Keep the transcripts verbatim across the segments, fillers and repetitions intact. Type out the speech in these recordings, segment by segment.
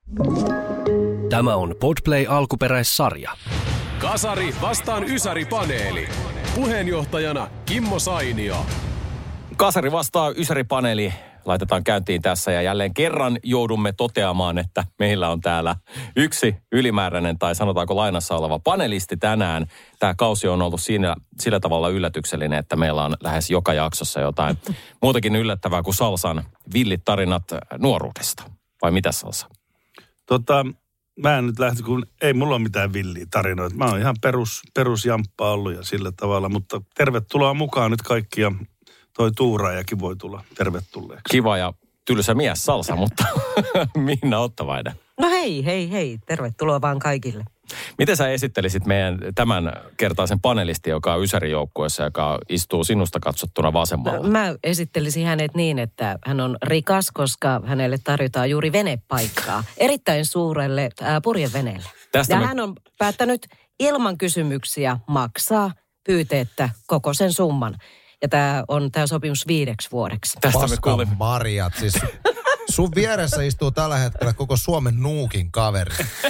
Tämä on Podplay alkuperäissarja. Kasari vastaan Ysäri-paneeli. Puheenjohtajana Kimmo Sainio. Kasari vastaa Ysäri-paneeli. Laitetaan käyntiin tässä ja jälleen kerran joudumme toteamaan, että meillä on täällä yksi ylimääräinen tai sanotaanko lainassa oleva panelisti tänään. Tämä kausi on ollut siinä, sillä tavalla yllätyksellinen, että meillä on lähes joka jaksossa jotain muutakin yllättävää kuin Salsan villit tarinat nuoruudesta. Vai mitä, Salsa? Tota, mä en nyt lähti, kun ei mulla ole mitään villiä tarinoita. Mä oon ihan perus, perusjamppaa ollut ja sillä tavalla, mutta tervetuloa mukaan nyt kaikki ja toi tuuraajakin voi tulla tervetulleeksi. Kiva ja tylsä mies Salsa, mutta Minna Ottavainen. No hei, hei, hei. Tervetuloa vaan kaikille. Miten sä esittelisit meidän tämän kertaisen panelistin, joka on Ysäri-joukkueessa, joka istuu sinusta katsottuna vasemmalla? Mä esittelisin hänet niin, että hän on rikas, koska hänelle tarjotaan juuri venepaikkaa erittäin suurelle ää, purjeveneelle. Tästä ja me... hän on päättänyt ilman kysymyksiä maksaa pyyteettä koko sen summan. Ja tämä on tämä sopimus viideksi vuodeksi. Tästä me kuulimme. Marjat, siis sun vieressä istuu tällä hetkellä koko Suomen nuukin kaveri.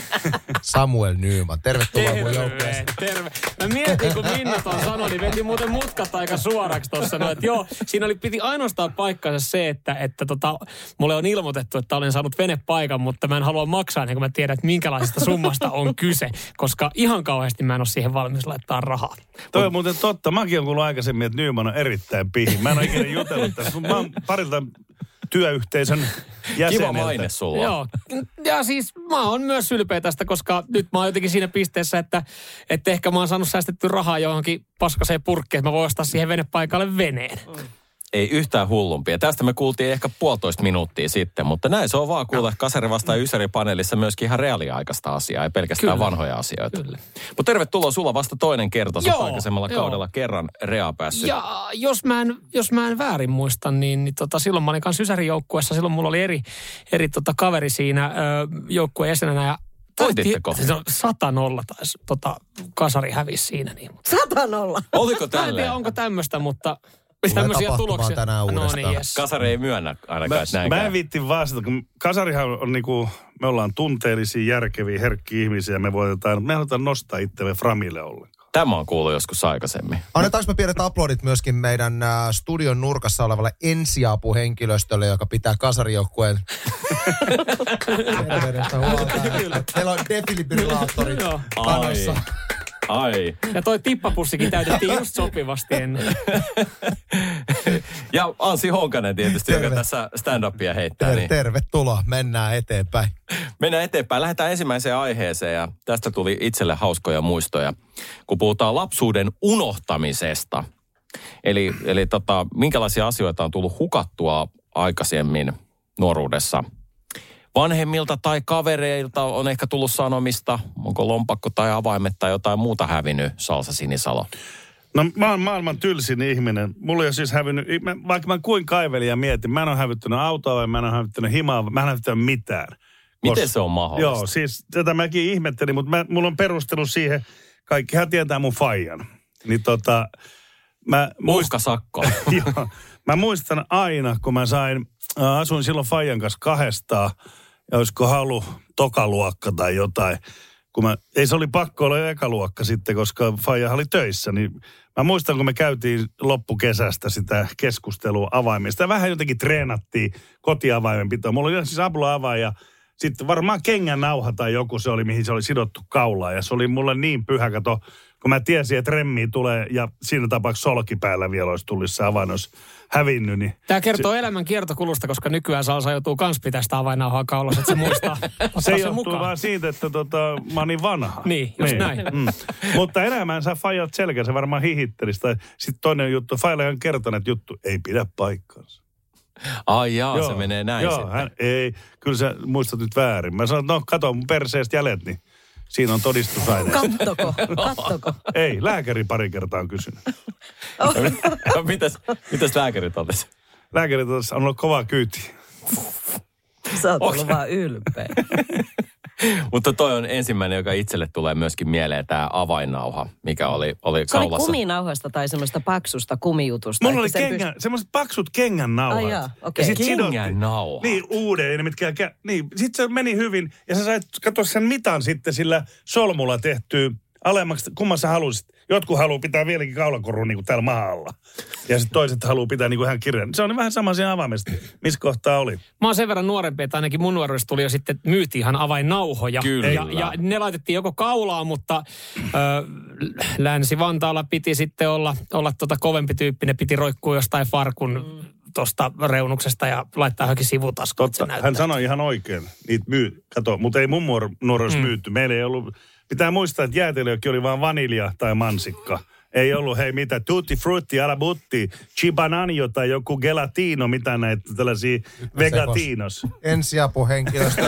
Samuel Nyman. Tervetuloa mun joukkueeseen. Terve. Mä mietin, kun Minna tuon sanoi, niin veti muuten mutkat aika suoraksi tuossa. No, että joo, siinä oli, piti ainoastaan paikkansa se, että, että tota, mulle on ilmoitettu, että olen saanut venepaikan, mutta mä en halua maksaa, niin kun mä tiedän, että minkälaisesta summasta on kyse. Koska ihan kauheasti mä en ole siihen valmis laittaa rahaa. Toi on muuten totta. Mäkin olen kuullut aikaisemmin, että Nyman on erittäin pihi. Mä en ole ikinä jutellut tässä. Mä oon parilta työyhteisön jäseneltä. Kiva maine sulla. Joo. Ja siis mä oon myös ylpeä tästä, koska nyt mä oon jotenkin siinä pisteessä, että, että ehkä mä oon saanut säästetty rahaa johonkin paskaseen purkkiin, että mä voin ostaa siihen venepaikalle veneen. Mm. Ei yhtään hullumpia. Tästä me kuultiin ehkä puolitoista minuuttia sitten, mutta näin se on vaan kuulla Kasari vastaan Ysäri-paneelissa myöskin ihan reaaliaikaista asiaa, ei pelkästään Kyllä. vanhoja asioita. Mutta tervetuloa, sulla vasta toinen kerta, sä aikaisemmalla joo. kaudella kerran rea päässyt. Ja jos mä en, jos mä en väärin muista, niin, niin tota, silloin mä olin kanssa Ysäri-joukkueessa, silloin mulla oli eri, eri tota, kaveri siinä joukkueen jäsenenä ja voititteko? Sata nolla taisi, tota, Kasari hävisi siinä. Niin. Sata nolla? Oliko tälleen? En tiedä, onko tämmöistä, mutta... Tämmöisiä tuloksia. Tänään uudestaan. No niin, yes. Kasari ei myönnä ainakaan, että näin. Mä en viitti vastata, kun Kasarihan on niinku, me ollaan tunteellisia, järkeviä, herkkiä ihmisiä, me voitetaan, me halutaan nostaa itsemme framille ollenkaan. Tämä on kuullut joskus aikaisemmin. Annetaanko me pienet aplodit myöskin meidän äh, studion nurkassa olevalle ensiapuhenkilöstölle, joka pitää Kasarijoukkueen terveydestä huolta. Meillä on defibrillaattorit panossa. Ai. Ja toi tippapussikin täytettiin just sopivasti ennen. Ja Ansi Honkanen tietysti, Terve. joka tässä stand-upia heittää. Ter- niin. Tervetuloa, mennään eteenpäin. Mennään eteenpäin. Lähdetään ensimmäiseen aiheeseen ja tästä tuli itselle hauskoja muistoja, kun puhutaan lapsuuden unohtamisesta. Eli, eli tota, minkälaisia asioita on tullut hukattua aikaisemmin nuoruudessa? Vanhemmilta tai kavereilta on ehkä tullut sanomista. Onko lompakko tai avaimet tai jotain muuta hävinnyt, Salsa Sinisalo? No mä oon maailman tylsin ihminen. Mulla ei ole siis hävinnyt, vaikka mä kuin kaivelin ja mietin, mä en ole hävyttänyt autoa vai mä en ole hävyttänyt himaa, mä en ole hävyttänyt mitään. Miten Kos, se on mahdollista? Joo, siis tätä mäkin ihmettelin, mutta mä, mulla on perustelu siihen, kaikkihan tietää mun faijan. Niin tota, mä Uhkasakko. Joo, mä muistan aina, kun mä sain, äh, asuin silloin faijan kanssa kahdestaan, ja olisiko halu tokaluokka tai jotain. Kun mä, ei se oli pakko olla ekaluokka sitten, koska faija oli töissä. Niin mä muistan, kun me käytiin loppukesästä sitä keskustelua avaimista. Ja vähän jotenkin treenattiin kotiavaimenpitoa. Mulla oli siis apula-avain ja sitten varmaan kengän nauha tai joku se oli, mihin se oli sidottu kaulaan. Ja se oli mulle niin pyhä, kato, kun mä tiesin, että remmiä tulee ja siinä tapauksessa solki päällä vielä olisi tullut se avain, olisi hävinnyt. Niin tämä kertoo se, elämän kiertokulusta, koska nykyään Salsa joutuu kans pitää sitä avainnauhaa kaulassa, että se muistaa. Se johtuu mukaan. Vaan siitä, että tota, mä oon niin vanha. Niin, just niin. näin. Mm. Mutta enemmän saa faijat selkä, se varmaan hihittelisi. Sitten toinen juttu, faija on kertonut, että juttu ei pidä paikkaansa. Ai jaa, joo, se menee näin joo, sitten. Hän, ei, kyllä sä muistat nyt väärin. Mä sanoin, no kato mun perseestä jäljet, niin siinä on todistusaineisto. Kattoko, kattoko. Ei, lääkäri pari kertaa on kysynyt. Oh. mitäs, mitäs lääkäri totesi? Lääkäri totesi, on ollut kovaa kyytiä. Sä oot ollut vaan ylpeä. Mutta toi on ensimmäinen, joka itselle tulee myöskin mieleen, tämä avainnauha, mikä oli, oli se kaulassa. Se oli kuminauhasta tai semmoista paksusta kumijutusta. Mulla oli kengän, pyst... semmoiset paksut kengän nauhat. Ai jaa, okei. Okay. Kengän nauhat. Niin, uuden, mitkä, niin, sitten se meni hyvin. Ja sä sait katsoa sen mitan sitten sillä solmulla tehtyä alemmaksi, kumman sä haluaisit. Jotkut haluaa pitää vieläkin kaulakorun niin kuin täällä maalla. Ja sitten toiset haluaa pitää niin kuin ihan kirjan. Se on vähän sama siinä avaimesta. Missä kohtaa oli? Mä oon sen verran nuorempi, että ainakin mun nuoruudessa tuli jo sitten, myytiin ihan avainnauhoja. Kyllä. Ja, ja ne laitettiin joko kaulaan, mutta ö, Länsi-Vantaalla piti sitten olla, olla tota kovempi tyyppi. Ne piti roikkua jostain farkun mm. tuosta reunuksesta ja laittaa johonkin sivutaskuun. Totta, hän sanoi ihan oikein. Niitä myy, kato, mutta ei mun nuoruudessa mm. myytty. Meillä ei ollut... Pitää muistaa, että jäätelökin oli vain vanilja tai mansikka. Ei ollut, hei mitä, tutti frutti, ala butti, chibananjo tai joku gelatino, mitä näitä tällaisia vegatinos. Ensiapuhenkilöstö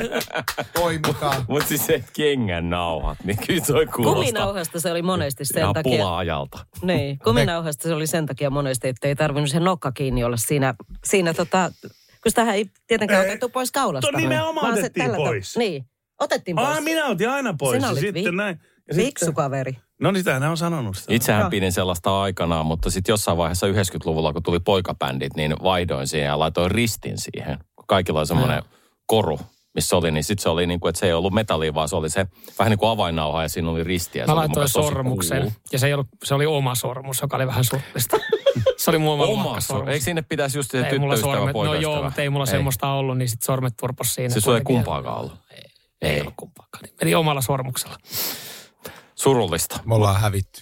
toimikaan. Mutta siis se kengän nauhat, niin kyllä se on kuulostaa. Kuminauhasta se oli monesti sen ihan takia. pula-ajalta. Niin, kuminauhasta se oli sen takia monesti, että ei tarvinnut se nokka kiinni olla siinä, siinä tota, kun sitähän ei tietenkään ei, otettu pois kaulasta. To nimenomaan otettiin pois. To, niin. Otettiin pois. Ah, minä otin aina pois. Sinä ja olit sitten vi- näin. Ja fiksu sitten, kaveri. no niin, sitähän on sanonut sitä. Itsehän no. pidin sellaista aikanaan, mutta sitten jossain vaiheessa yhdeksänkymmentäluvulla, kun tuli poikabändit, niin vaihdoin siihen ja laitoin ristin siihen. Kaikilla oli semmoinen no. koru, missä oli, niin sitten se oli niin kuin, että se ei ollut metallia, vaan se oli se vähän niin kuin avainnauha ja siinä oli ristiä. Mä laitoin sormuksen cool. ja se, ei ollut, se oli oma sormus, joka oli vähän surllista. Se oli mulla oma sormus. Eikö sinne pitäisi just se tyttöystävä, poikaystävä? No joo, mutta ei mulla ei. semmoista ollut, niin sitten sormet turpos siinä. Se sulla ei kumpaakaan ollut? Ei, ei, ei ollut kumpaakaan. Meni omalla sormuksella. Surullista. Me ollaan hävitty.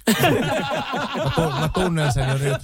mä, tun, mä tunnen sen jo nyt.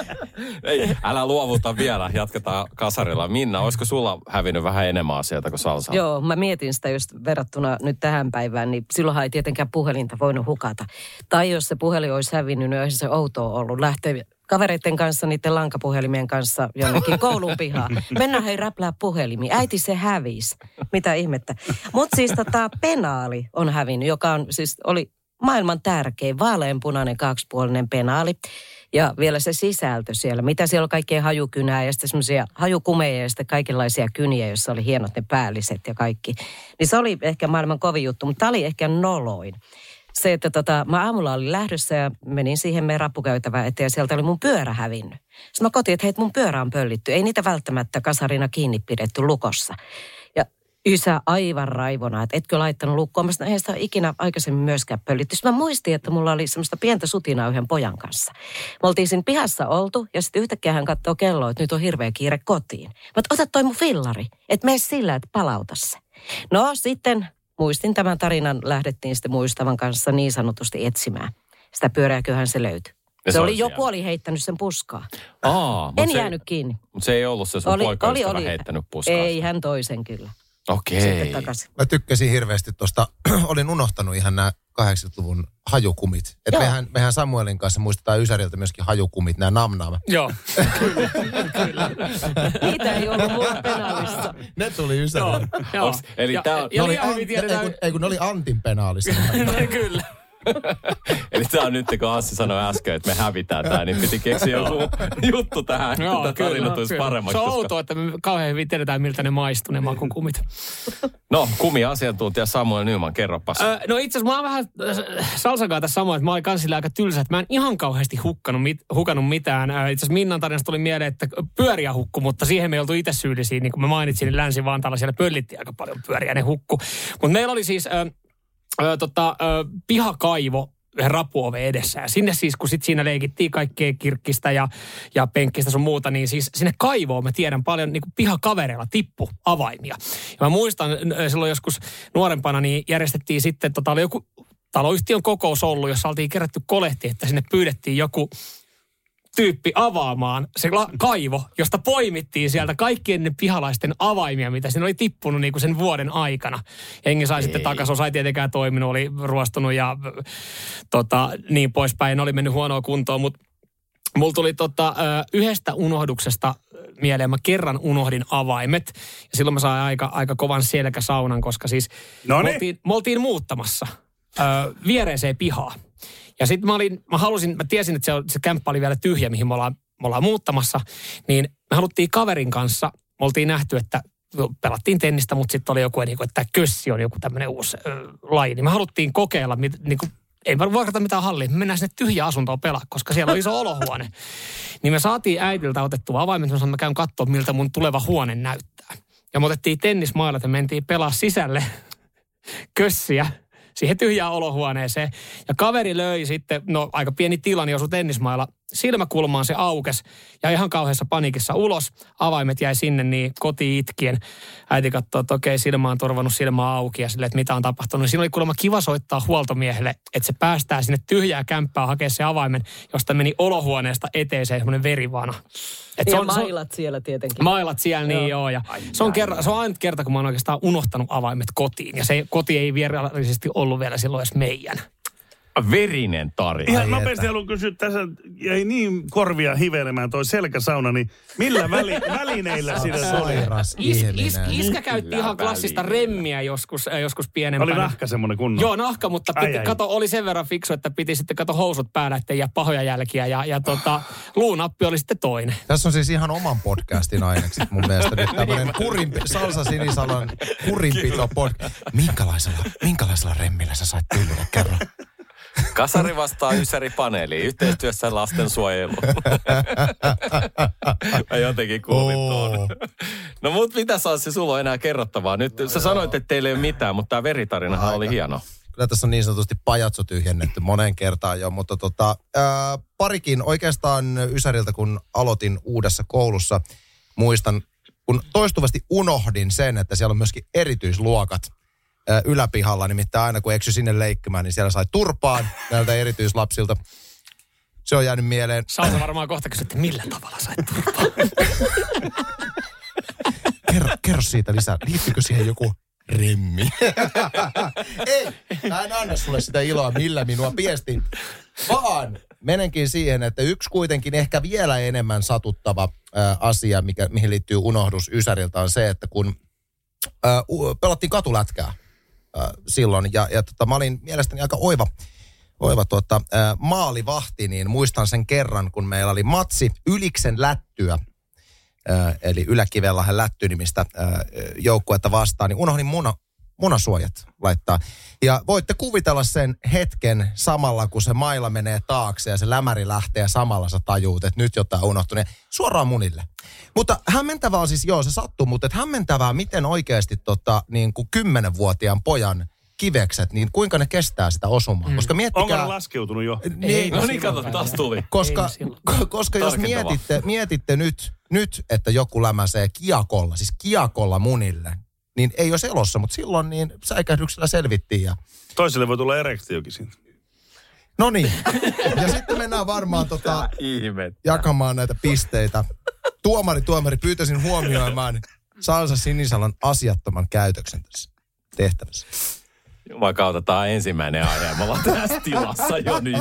Ei, älä luovuta vielä, jatketaan kasarilla. Minna, olisiko sulla hävinnyt vähän enemmän asioita kuin Salsa? Joo, mä mietin sitä just verrattuna nyt tähän päivään, niin silloinhan ei tietenkään puhelinta voinut hukata. Tai jos se puhelin olisi hävinnyt, niin olisi se outoa ollut lähteä kavereiden kanssa, niiden lankapuhelimien kanssa jonnekin koulun pihaan. Mennään hei räplää puhelimiin. Äiti se hävisi. Mitä ihmettä. Mutta siis tota penaali on hävinnyt, joka on siis oli maailman tärkein vaaleanpunainen kaksipuolinen penaali. Ja vielä se sisältö siellä. Mitä siellä on kaikkea hajukynää ja sitten semmoisia hajukumeja ja sitten kaikenlaisia kyniä, joissa oli hienot ne päälliset ja kaikki. Niin se oli ehkä maailman kovin juttu, mutta tämä oli ehkä noloin. Se, että tota, mä aamulla olin lähdössä ja menin siihen meidän rappukäytävään eteen ja sieltä oli mun pyörä hävinnyt. Sitten mä kotiin, että hei, mun pyörä on pöllitty. Ei niitä välttämättä kasarina kiinni pidetty lukossa. Ja isä aivan raivona, että etkö laittanut lukkoon. Mä sanoin, eihän sitä ole ikinä aikaisemmin myöskään pöllitty. Sitten mä muistin, että mulla oli semmoista pientä sutinaa yhden pojan kanssa. Me oltiin siinä pihassa oltu ja sitten yhtäkkiä hän katsoo kelloa, että nyt on hirveä kiire kotiin. Mä oon, ota toi mun fillari, että mene sillä, että palauta se. No sitten muistin tämän tarinan, lähdettiin sitten muistavan kanssa niin sanotusti etsimään. Sitä pyörääköhän se löytyi. Se, se oli, joku oli heittänyt sen puskaa. Aa, en se, jäänyt kiinni. Mutta se ei ollut se sun oli, poikaystävä oli, oli, heittänyt puskaa. Ei, hän toisen kyllä. Okei. Sitten takaisin. Mä tykkäsin hirveästi tuosta, olin unohtanut ihan nämä kahdeksankymmentäluvun hajukumit. Että mehän, mehän Samuelin kanssa muistetaan Ysäriltä myöskin hajukumit, nämä namnaama. Joo, kyllä, kyllä. Niitä ei ollut mulla penaalissa. Ne tuli Ysäriltä. Joo, joo. Eli ja, tää on... Ja, ne oli, ja an, ei, kun, ei kun ne oli Antin penaalissa. Kyllä. Eli tämä on nyt, kun Assi sanoi äsken, että me hävitään tämä, niin piti keksiä joku juttu tähän, Joo, että tarina tulisi paremmaksi. Se on koska... outoa, että me kauhean hyvin tiedetään, miltä ne maistuu, ne makukumit. No, kumi-asiantuntija Samuel Nyman, kerropas. Öö, no itse asiassa mä oon vähän Salsakaan tässä samoin, että mä olin kansilla aika tylsä, että mä en ihan kauheasti hukkanut, mit, hukannut mitään. Öö, itse asiassa Minnan tarinasta tuli mieleen, että pyöriä hukku, mutta siihen me ei oltu itse syyllisiä. Niin kuin mä mainitsin, niin Länsi-Vantaalla siellä pöllittiin aika paljon pyöriä, ne hukku. Mutta meillä oli siis öö, öö, tota, öö, pihakaivo yhden rapuoven edessä. Ja sinne siis, kun sit siinä leikittiin kaikkea kirkkistä ja, ja penkkistä sun muuta, niin siis sinne kaivoon mä tiedän paljon niin kuin pihakavereilla tippu avaimia. Ja mä muistan silloin joskus nuorempana, niin järjestettiin sitten, tota, oli joku taloyhtiön kokous ollut, jossa oltiin kerätty kolehti, että sinne pyydettiin joku tyyppi avaamaan se la- kaivo, josta poimittiin sieltä kaikkien ne pihalaisten avaimia, mitä siinä oli tippunut niin kuin sen vuoden aikana. Jengi sai Ei. sitten takaisin, osa ei tietenkään toiminut, oli ruostunut ja tota, niin poispäin, oli mennyt huonoa kuntoon, mutta mulla tuli tota, yhdestä unohduksesta mieleen, mä kerran unohdin avaimet ja silloin mä sain aika, aika kovan selkäsaunan, koska siis me oltiin, me oltiin muuttamassa ö, viereiseen pihaan. Ja sitten mä olin, mä halusin, mä tiesin, että se, se kämppä oli vielä tyhjä, mihin me ollaan, me ollaan muuttamassa. Niin me haluttiin kaverin kanssa, me oltiin nähty, että pelattiin tennistä, mutta sitten oli joku, niin kuin, että kössi on joku tämmöinen uusi ö, laji. Niin me haluttiin kokeilla, mit, niin kuin, ei vuokrata mitään hallia, me mennään sinne tyhjään asuntoon pelaa, koska siellä on iso olohuone. Niin me saatiin äitiltä otettua avaimet, mä sanoin, mä käyn katsoa, miltä mun tuleva huone näyttää. Ja me otettiin tennismailat ja mentiin pelaa sisälle kössiä siihen tyhjään olohuoneeseen. Ja kaveri löi sitten, no aika pieni tila, niin osui tennismailla. Silmäkulmaan se aukesi ja ihan kauheassa panikissa ulos. Avaimet jäi sinne, niin koti itkien. Äiti katsoi, että okei, silmä on turvannut silmää auki ja silleen, että mitä on tapahtunut. Siinä oli kuulemma kiva soittaa huoltomiehelle, että se päästää sinne tyhjää kämppää hakea se avaimen, josta meni olohuoneesta eteiseen semmoinen verivana. Et ja on, mailat on, siellä tietenkin. Mailat siellä, niin joo. Ja ai, se, on kerta, se on ainut kerta, kun mä oon oikeastaan unohtanut avaimet kotiin. Ja se koti ei virallisesti ollut vielä silloin edes meidän. Verinen tarina. Ihan nopeasti haluan kysyä, tässä jäi niin korvia hivelemään toi selkäsauna, niin millä väli, välineillä siinä sairas is, is, Iskä käytti ihan klassista remmiä joskus, äh, joskus pienempänä. Oli nahka semmoinen kunnon. Joo, nahka, mutta piti, kato, oli sen verran fiksu, että piti sitten kato housut päällä, ettei jää pahoja jälkiä. Ja, ja tota, luunappi oli sitten toinen. Tässä on siis ihan oman podcastin ainekset mun mielestä. Nyt tämmöinen kurimpi, Salsa Sinisalon kurinpito podcast. Minkälaisella, minkälaisella remmillä sä sait tyylille kerran? Kasari vastaa Ysäri paneeliin yhteistyössä lastensuojelu. Mä jotenkin kuulin tuon. No mut mitä Sanssi, sulla on enää kerrottavaa? Nyt no sä joo. sanoit, että teillä ei ole mitään, mutta tämä veritarinahan Aika. oli hieno. Kyllä tässä on niin sanotusti pajatso tyhjennetty moneen kertaan jo, mutta tota, ää, parikin oikeastaan Ysäriltä, kun aloitin uudessa koulussa, muistan, kun toistuvasti unohdin sen, että siellä on myöskin erityisluokat yläpihalla, nimittäin aina kun eksy sinne leikkimään, niin siellä sai turpaan näiltä erityislapsilta. Se on jäänyt mieleen. Salsa varmaan kohta kysyä, että millä tavalla sait turpaan? kerro, kerro siitä lisää. Liittyykö siihen joku remmi? Ei, mä en anna sulle sitä iloa, millä minua piestin. Vaan menenkin siihen, että yksi kuitenkin ehkä vielä enemmän satuttava ä, asia, mikä, mihin liittyy unohdus Ysäriltä, on se, että kun ä, pelattiin katulätkää silloin. Ja, ja tota, mä olin mielestäni aika oiva, oiva tuota, ää, maalivahti, niin muistan sen kerran, kun meillä oli matsi Yliksen Lättyä, ää, eli Yläkivellahan Lätty-nimistä ää, joukkuetta vastaan, niin unohdin muna, munasuojat laittaa. Ja voitte kuvitella sen hetken samalla, kun se maila menee taakse ja se lämäri lähtee ja samalla sä tajuut, että nyt jotain unohtunut. Suoraan munille. Mutta hämmentävää on siis, joo se sattuu, mutta että hämmentävää, miten oikeasti tota, niin kuin kymmenvuotiaan pojan kivekset, niin kuinka ne kestää sitä osumaa. Mm. Koska miettikää... Onko ne laskeutunut jo? Niin, no niin, kato, taas tuli. Koska, koska jos mietitte, mietitte nyt, nyt, että joku lämäsee kiakolla, siis kiakolla munille, niin ei ole elossa, mutta silloin niin säikähdyksellä selvittiin. Ja... Toiselle voi tulla erektiokin siitä. No niin. Ja sitten mennään varmaan tota, jakamaan näitä pisteitä. Tuomari, tuomari, pyytäisin huomioimaan Salsa Sinisalon asiattoman käytöksen tässä tehtävässä. Jumakauta, tämä on ensimmäinen aihe. Me ollaan tässä tilassa jo nyt.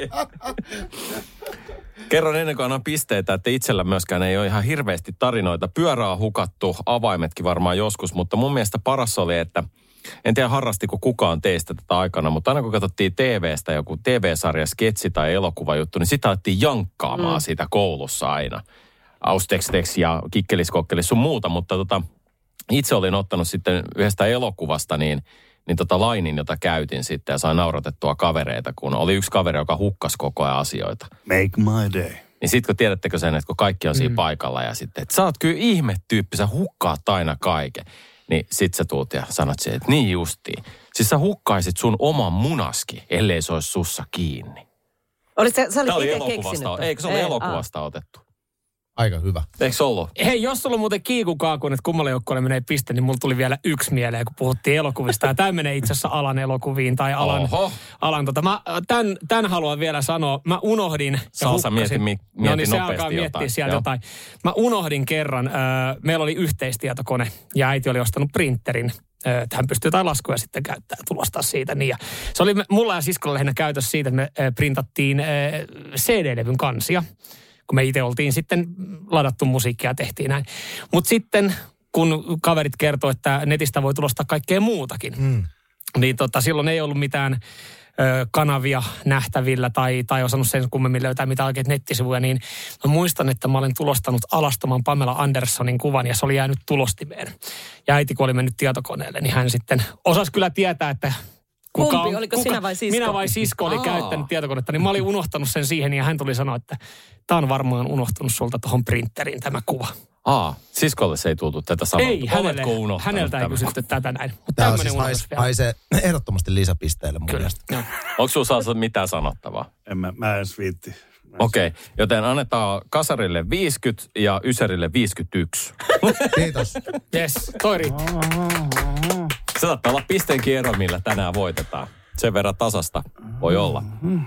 Kerron ennen kuin annan pisteitä, että itsellä myöskään ei ole ihan hirveästi tarinoita. Pyörää on hukattu, avaimetkin varmaan joskus, mutta mun mielestä paras oli, että en tiedä harrastiko kukaan teistä tätä aikana, mutta aina kun katsottiin T V:stä joku T V-sarja, sketsi tai elokuvajuttu, niin sitä alettiin jankkaamaan mm. siitä koulussa aina. Austeksteks ja kikkelis-kokkelis sun muuta, mutta tota, itse olin ottanut sitten yhdestä elokuvasta niin, niin tota lainin, jota käytin sitten ja sain nauratettua kavereita, kun oli yksi kaveri, joka hukkasi koko ajan asioita. Make my day. Niin sit kun tiedättekö sen, että kun kaikki on siinä mm. paikalla ja sitten, että sä oot kyllä ihmetyyppi, sä hukkaat aina kaiken. Niin sit sä tuut ja sanot siihen, että niin justiin. Siis sä hukkaisit sun oman munaskin, ellei se olisi sussa kiinni. Olit sä, sä olit oli itse keksinyt. Eikö se ole elokuvasta a. otettu? Aika hyvä. Eikö se ollut? Hei, jos sulla on muuten kiikukaakun, että kummalle joukkueelle menee piste, niin mulla tuli vielä yksi mieleen, kun puhuttiin elokuvista. Ja tämä menee itse asiassa alan elokuviin tai alan... alan tota, mä tämän, tämän haluan vielä sanoa. Mä unohdin... Salsa mieti, mieti no niin, se alkaa miettiä jotain. sieltä Joo. jotain. Mä unohdin kerran, äh, meillä oli yhteistietokone ja äiti oli ostanut printerin. Että hän pystyy jotain laskuja sitten käyttämään ja tulostaa siitä. Niin ja se oli mulla ja siskolla lähinnä käytössä siitä, että me äh, printattiin äh, C D-levyn kansia. Kun me itse oltiin sitten ladattu musiikkia ja tehtiin näin. Mutta sitten, kun kaverit kertoi, että netistä voi tulostaa kaikkea muutakin, mm. niin tota, silloin ei ollut mitään kanavia nähtävillä tai, tai osannut sen kummemmin löytää mitään oikein nettisivuja, niin mä muistan, että mä olen tulostanut alastoman Pamela Anderssonin kuvan ja se oli jäänyt tulostimeen. Ja äiti, kun oli mennyt tietokoneelle, niin hän sitten osasi kyllä tietää, että kuka Kumpi? on, Oliko kuka, sinä vai sisko? Minä vai sisko oli Aa. käyttänyt tietokonetta, niin mä olin unohtanut sen siihen ja hän tuli sanoa, että tämä on varmaan unohtunut sulta tuohon printeriin tämä kuva. Aa, siskolle se ei tultu tätä samaa. Ei, hänelle, häneltä ei tämän? kysytty tätä näin. Mutta Tämä on tämmöinen siis unohdus vielä. haisee ehdottomasti lisäpisteelle mun Kyllä. mielestä. Onko sinulla Salsa mitään sanottavaa? En mä, mä en viitti. Okei, okay, joten annetaan kasarille viisikymmentä ja ysärille viisikymmentäyksi. Kiitos. Yes, toi riittää. Se saattaa olla pisteenkin ero, millä tänään voitetaan. Sen verran tasasta voi olla.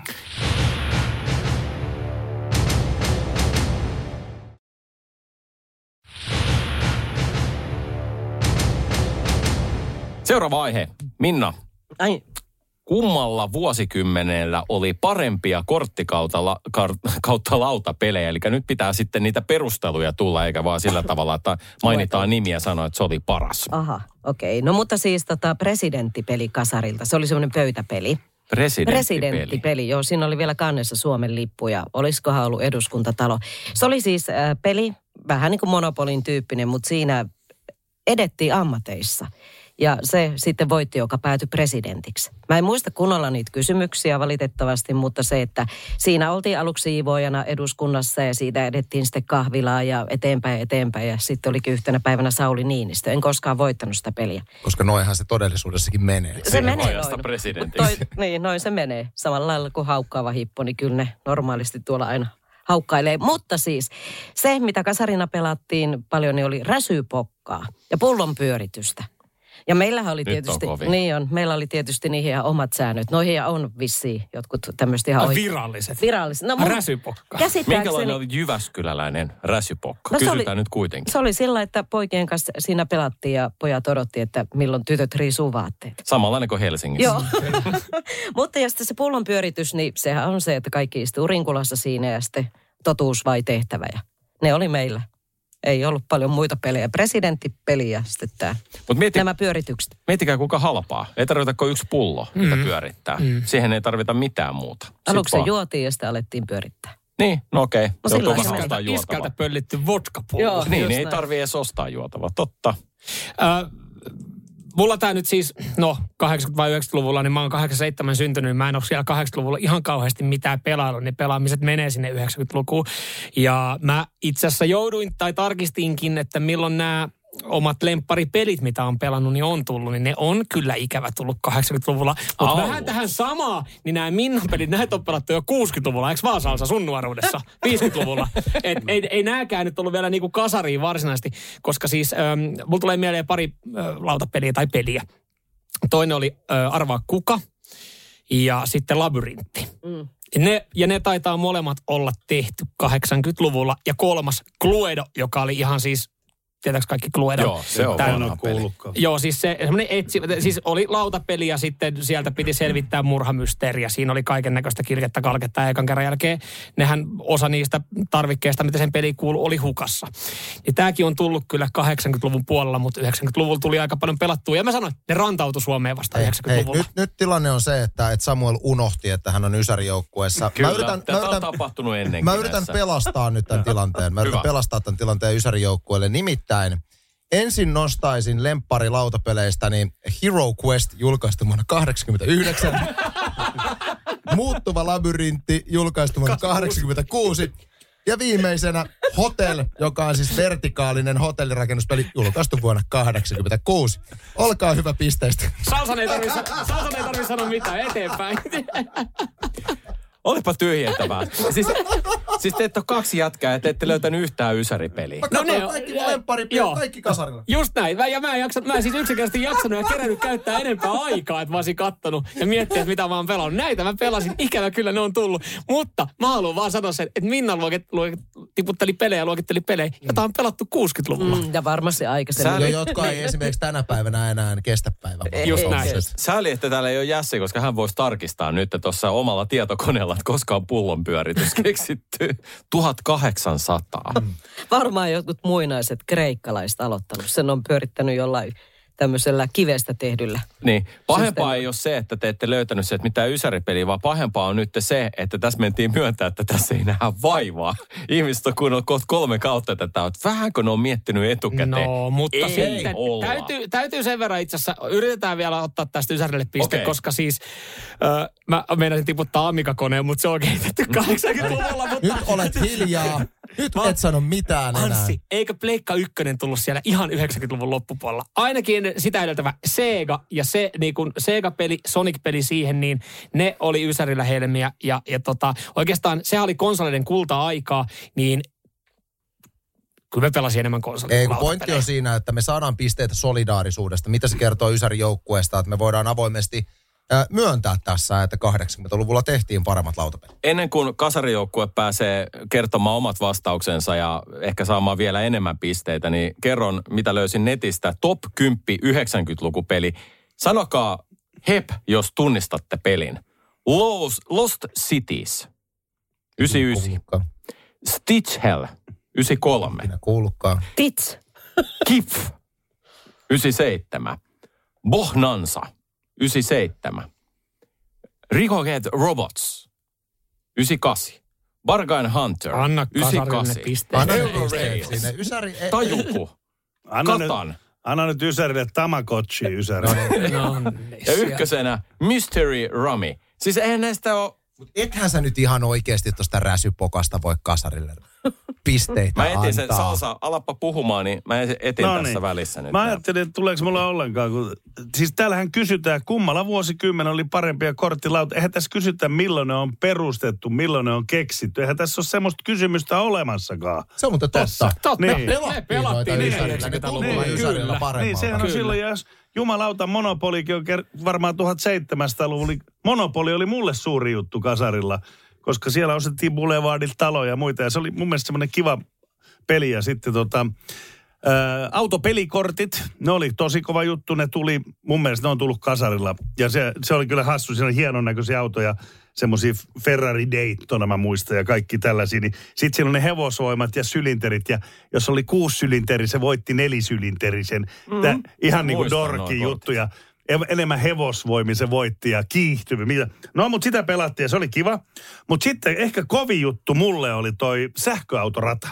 Seuraava aihe. Minna, Ai, kummalla vuosikymmenellä oli parempia korttikautta la, kar, kautta lautapelejä? Eli nyt pitää sitten niitä perusteluja tulla, eikä vaan sillä tavalla, että mainitaan nimiä ja sanoa, että se oli paras. aha, okei. No mutta siis tota presidenttipeli kasarilta. Se oli semmoinen pöytäpeli. Presidenttipeli. Presidenttipeli, joo. Siinä oli vielä kannessa Suomen lippu ja olisikohan ollut eduskuntatalo. Se oli siis äh, peli, vähän niin kuin Monopolin tyyppinen, mutta siinä edettiin ammateissa. Ja se sitten voitti, joka päätyi presidentiksi. Mä en muista kunnolla niitä kysymyksiä valitettavasti, mutta se, että siinä oltiin aluksi siivoojana eduskunnassa ja siitä edettiin sitten kahvilaa ja eteenpäin eteenpäin. Ja sitten olikin yhtenä päivänä Sauli Niinistö. En koskaan voittanut sitä peliä. Koska noihan se todellisuudessakin menee. Se menee Ajasta noin. presidentiksi. Toi, niin, noin se menee. Samalla lailla kuin haukkaava hippo, niin kyllä ne normaalisti tuolla aina haukkailee. Mutta siis se, mitä kasarina pelattiin paljon, niin oli räsypokkaa ja pullon pyöritystä. Ja meillähän oli Nyt tietysti, on kovin. niin on, meillä oli tietysti niihin ihan omat säännöt. Noihin on vissiin jotkut tämmöiset ihan Ah, oikein. viralliset. Viralliset. No, mun Räsypokka. käsittääkseni- Minkälainen oli jyväskyläläinen räsypokka? No se Kysytään oli- nyt kuitenkin. Se oli sillä, että poikien kanssa siinä pelattiin ja pojat odotti, että milloin tytöt riisuu vaatteet. Samanlainen kuin Helsingissä. Joo. Mutta ja sitten se pullon pyöritys, niin sehän on se, että kaikki istuu rinkulassa siinä ja sitten totuus vai tehtävä. Ja ne oli meillä. Ei ollut paljon muita pelejä. Presidenttipeli ja sitten tämä. Mut mieti, Nämä pyöritykset. miettikää kuinka halpaa. Ei tarvita kuin yksi pullo, mitä mm. pyörittää. Mm. Siihen ei tarvita mitään muuta. Sit Aluksi se vaan. juotiin ja sitten alettiin pyörittää. Niin, no okei. No Joutuu silloin vähän se ostaa Iskältä, juotavaa. iskältä pöllitty vodkapullo. Joo. Niin, Just niin ei näin. tarvii edes ostaa juotavaa. Totta. Äh, mulla tää nyt siis, no kahdeksankymmentä- vai yhdeksänkymmentäluvulla, niin mä oon kahdeksankymmentäseitsemän syntynyt, mä en ole siellä kahdeksankymmentäluvulla ihan kauheasti mitään pelaillut, niin pelaamiset menee sinne yhdeksänkymmentälukuun. Ja mä itse asiassa jouduin tai tarkistinkin, että milloin nämä omat lempparipelit, mitä on pelannut, niin on tullut, niin ne on kyllä ikävä tullut kahdeksankymmentäluvulla. Mutta vähän tähän samaa, niin nämä Minnan pelit, näitä on pelattu jo kuusikymmentäluvulla, eikö vaan Salsa sun nuoruudessa, viisikymmentäluvulla. Et ei, ei nääkään nyt ollut vielä niinku kasariin varsinaisesti, koska siis ähm, mulla tulee mieleen pari äh, lautapeliä tai peliä. Toinen oli äh, Arvaa kuka ja sitten Labyrintti. Mm. Ne, ja ne taitaa molemmat olla tehty kahdeksankymmentäluvulla. Ja kolmas Cluedo, joka oli ihan siis, tietääkö kaikki Cluedo? Joo, se on En vanha ole peli. kuullutkaan. Joo, siis se semmoinen etsi, siis oli lautapeli ja sitten sieltä piti selvittää murhamysteeriä. Siinä oli kaiken näköistä kirkettä kalketta ja ekan kerran jälkeen nehän osa niistä tarvikkeista, mitä sen peliin kuului, oli hukassa. Ja tämäkin on tullut kyllä kahdeksankymmentäluvun puolella, mutta yhdeksänkymmentäluvulla tuli aika paljon pelattua. Ja mä sanoin, ne rantautui Suomeen vasta Hei, hei, yhdeksänkymmentäluvulla. nyt, nyt tilanne on se, että, että Samuel unohti, että hän on Ysäri-joukkueessa. Kyllä, mä yritän, tätä mä on yritän, tapahtunut ennenkin mä yritän näissä. pelastaa nyt tämän tilanteen. Mä yritän Hyvä. pelastaa tämän tilanteen Ysäri-joukkueelle. Nimittäin ensin nostaisin lemppari lautapeleistäni Hero Quest julkaistu vuonna kahdeksankymmentäyhdeksän. Muuttuva labyrintti julkaistu vuonna kahdeksankymmentäkuusi. Ja viimeisenä Hotel, joka on siis vertikaalinen hotellirakennuspeli, julkaistu vuonna kahdeksankymmentäkuusi. Olkaa hyvä pisteistä. Salsan ei tarvi, Salsan ei tarvi sanoa mitään eteenpäin. Olipa tyhjentävää. siis, siis te ette ole kaksi jätkää ja te ette löytänyt yhtään ysäripeliä. No ne ne on- kaikki lempparipelit, joo. kaikki kasarilla. Just näin. Mä, ja mä en, jaksa, mä en siis yksinkertaisesti jaksanut ja kerännyt käyttää enempää aikaa, että mä olisin kattonut ja miettiä, että mitä mä oon pelannut. Näitä mä pelasin. Ikävä kyllä ne on tullut. Mutta mä haluan vaan sanoa sen, että Minna luokit, luokit, tiputteli pelejä, luokitteli pelejä, jota on pelattu kuusikymmentäluvulla. Mm, ja varmasti aikaisemmin. Ja jotka ei esimerkiksi tänä päivänä enää kestä päivän. Just Ei, näin. ei. Sääli, että täällä ei ole Jässi, koska hän voisi tarkistaa nyt tuossa omalla tietokoneella, että koska on pullonpyöritys keksitty. tuhatkahdeksansataa. Varmaan jotkut muinaiset kreikkalaiset aloittanut. Sen on pyörittänyt jollain tämmöisellä kivestä tehdyllä. Niin, pahempaa ei ole se, että te ette löytänyt se, että mitään ysäripeliä, vaan pahempaa on nyt se, että tässä mentiin myöntää, että tässä ei nähdä vaivaa. Ihmiset on kuunnellut kohta kolme kautta tätä, että vähänkö ne on miettinyt etukäteen. No, mutta ei sitten olla. täytyy, täytyy sen verran itse asiassa, yritetään vielä ottaa tästä ysärille piste, Okay. koska siis äh, mä meinasin tiputtaa Amiga-koneen, mutta se on kehitetty kahdeksankymmentäluvulla. Mutta... Nyt olet hiljaa. Nyt et sano mitään enää. Anssi, eikö Pleikka ykkönen tullut siellä ihan yhdeksänkymmentäluvun loppupuolella? Ainakin sitä edeltävä Sega ja se niin kuin Sega-peli, Sonic-peli siihen, niin ne oli ysärillä helmiä. Ja, ja tota, oikeastaan se oli konsoleiden kulta-aikaa, niin kyllä me pelasin enemmän konsoleita. Ei, kun pointti on siinä, että me saadaan pisteitä solidaarisuudesta. Mitä se kertoo Ysärin joukkueesta, että me voidaan avoimesti äh, myöntää tässä, että kahdeksankymmentäluvulla tehtiin paremmat lautapelit. Ennen kuin kasarijoukkue pääsee kertomaan omat vastauksensa ja ehkä saamaan vielä enemmän pisteitä, niin kerron, mitä löysin netistä. Top kymmenen yhdeksänkymmentälukupeli. Sanokaa hep, jos tunnistatte pelin. Lost, Lost Cities, yhdeksänkymmentäyhdeksän. Stitch Hell, yhdeksänkymmentäkolme. Minä kuullutkaan. Tits. Kif, yhdeksänkymmentäseitsemän. Bohnanza, yhdeksänkymmentäseitsemän. Ricohet Robots, yhdeksänkymmentäkahdeksan. Bargain Hunter, Anna kasarille yhdeksänkymmentäkahdeksan. pisteet. Anna Eurorails, sinne. Ysäri, ei, Tajuku, Anna nyt, Katan. anna nyt Ysärille Tamagotchi Ysäri. No, Ja ykkösenä Mystery Rummy. Siis eihän näistä ole... ethän sä nyt ihan oikeasti tuosta räsypokasta voi kasarille pisteitä Mä etin sen, antaa. Salsa, alappa puhumaan, niin mä etin No tässä niin. välissä nyt. Mä ajattelin, että tuleeko mulla ollenkaan. Kun, siis täällähän kysytään, kummalla vuosikymmen oli parempia korttilauta. Eihän tässä kysytä, milloin ne on perustettu, milloin ne on keksitty. Eihän tässä ole semmoista kysymystä olemassakaan. Se on muuten Tässä. totta. Totta, Niin. me pelattiin noita niin Ysärillä, ne yhdeksänkymmentäluvulla. tuntuu Ysärillä Kyllä. paremmalta. Niin, sehän on Kyllä. silloin, jos jumalauta Monopolikin on ker- varmaan tuhatseitsemänsataaluvulla. Monopoli oli mulle suuri juttu kasarilla, koska siellä ostettiin Boulevardilta taloja ja muita. Ja se oli mun mielestä semmoinen kiva peli. Ja sitten tota, ää, autopelikortit, ne oli tosi kova juttu. Ne tuli, mun mielestä ne on tullut kasarilla. Ja se, se oli kyllä hassu, siinä oli hienon näköisiä autoja. Semmoisia Ferrari Daytona mä muistan ja kaikki tällaisia. Niin sitten siellä on ne hevosvoimat ja sylinterit. Ja jos oli kuussylinteri, se voitti nelisylinterisen. Mm-hmm. Tää, ihan niin kuin Muistan dorki nuo juttu. Ja enemmän hevosvoimin se voitti ja kiihtyvy. Mitä? No, mutta sitä pelattiin ja se oli kiva. Mutta sitten ehkä kovin juttu mulle oli toi sähköautorata.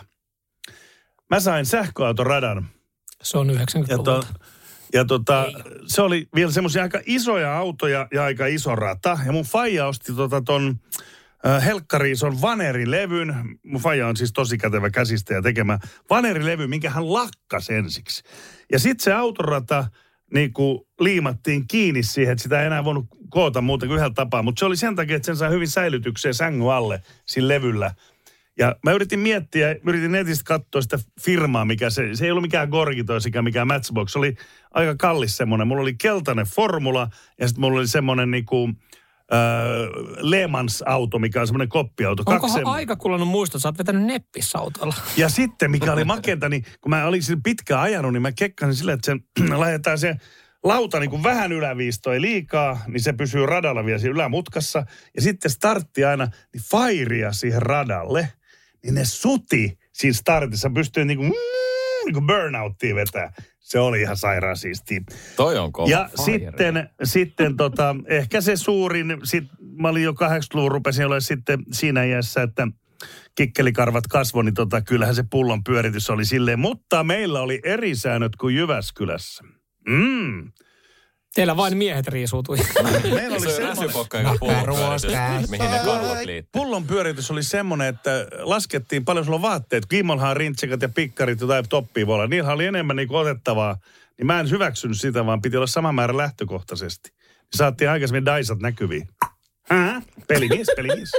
Mä sain sähköautoradan. Se on Ja, yhdeksänkymmentäluvulta. to, ja tota, se oli vielä semmoisia aika isoja autoja ja aika iso rata. Ja mun faija osti tota ton äh, Helkkariison vanerilevyn. Mun faija on siis tosi kätevä käsistä ja tekemä vanerilevy, minkä hän lakkasi ensiksi. Ja sitten se autorata niin kuin liimattiin kiinni siihen, että sitä ei enää voinut koota muuta kuin yhdellä tapaa. Mutta se oli sen takia, että sen sai hyvin säilytykseen sängyn alle sillä levyllä. Ja mä yritin miettiä, yritin netistä katsoa sitä firmaa, mikä se, se ei ollut mikään Gorgitos eikä mikään Matchbox. Se oli aika kallis semmoinen. Mulla oli keltainen Formula ja sitten mulla oli semmoinen niinku äh, Le Mans-auto, mikä on semmoinen koppiauto. Onkohan Kaksi- aika kulunut muistot? Sä oot vetänyt neppissä autolla. Ja sitten, mikä oli makeata, niin kun mä olin sillä pitkään ajanut, niin mä kekkasin sille, että sen laitetaan se lauta niin kuin vähän yläviisto, ei liikaa, niin se pysyy radalla vielä siinä ylämutkassa. Ja sitten startti aina, niin fairia siihen radalle, niin ne suti siinä startissa pystyy niin kuin, mm, niin kuin burnouttiin vetää. Se oli ihan sairaan siistiä. Toi on kova. Ja Fire. sitten, sitten tota, ehkä se suurin, sit, mä olin jo kahdeksankymmentäluvun, rupesin olla sitten siinä iässä, että kikkelikarvat kasvoi, niin tota, kyllähän se pullon pyöritys oli silleen. Mutta meillä oli eri säännöt kuin Jyväskylässä. Mm. Teillä vain miehet riisuutui. Meillä oli Se on semmoinen, räsypokka, joka pullon pyöritys, mihin ne karvat liittyy. pullon pyöritys oli semmoinen, että laskettiin paljon sulla on vaatteet. Kimmollahan rintsekat ja pikkarit tai toppia voi olla. Niillä oli enemmän niin kuin otettavaa. Niin mä en hyväksynyt sitä, vaan piti olla sama määrä lähtökohtaisesti. Niin saattiin aikaisemmin daisat näkyviin. Hää? Pelimies, pelimies.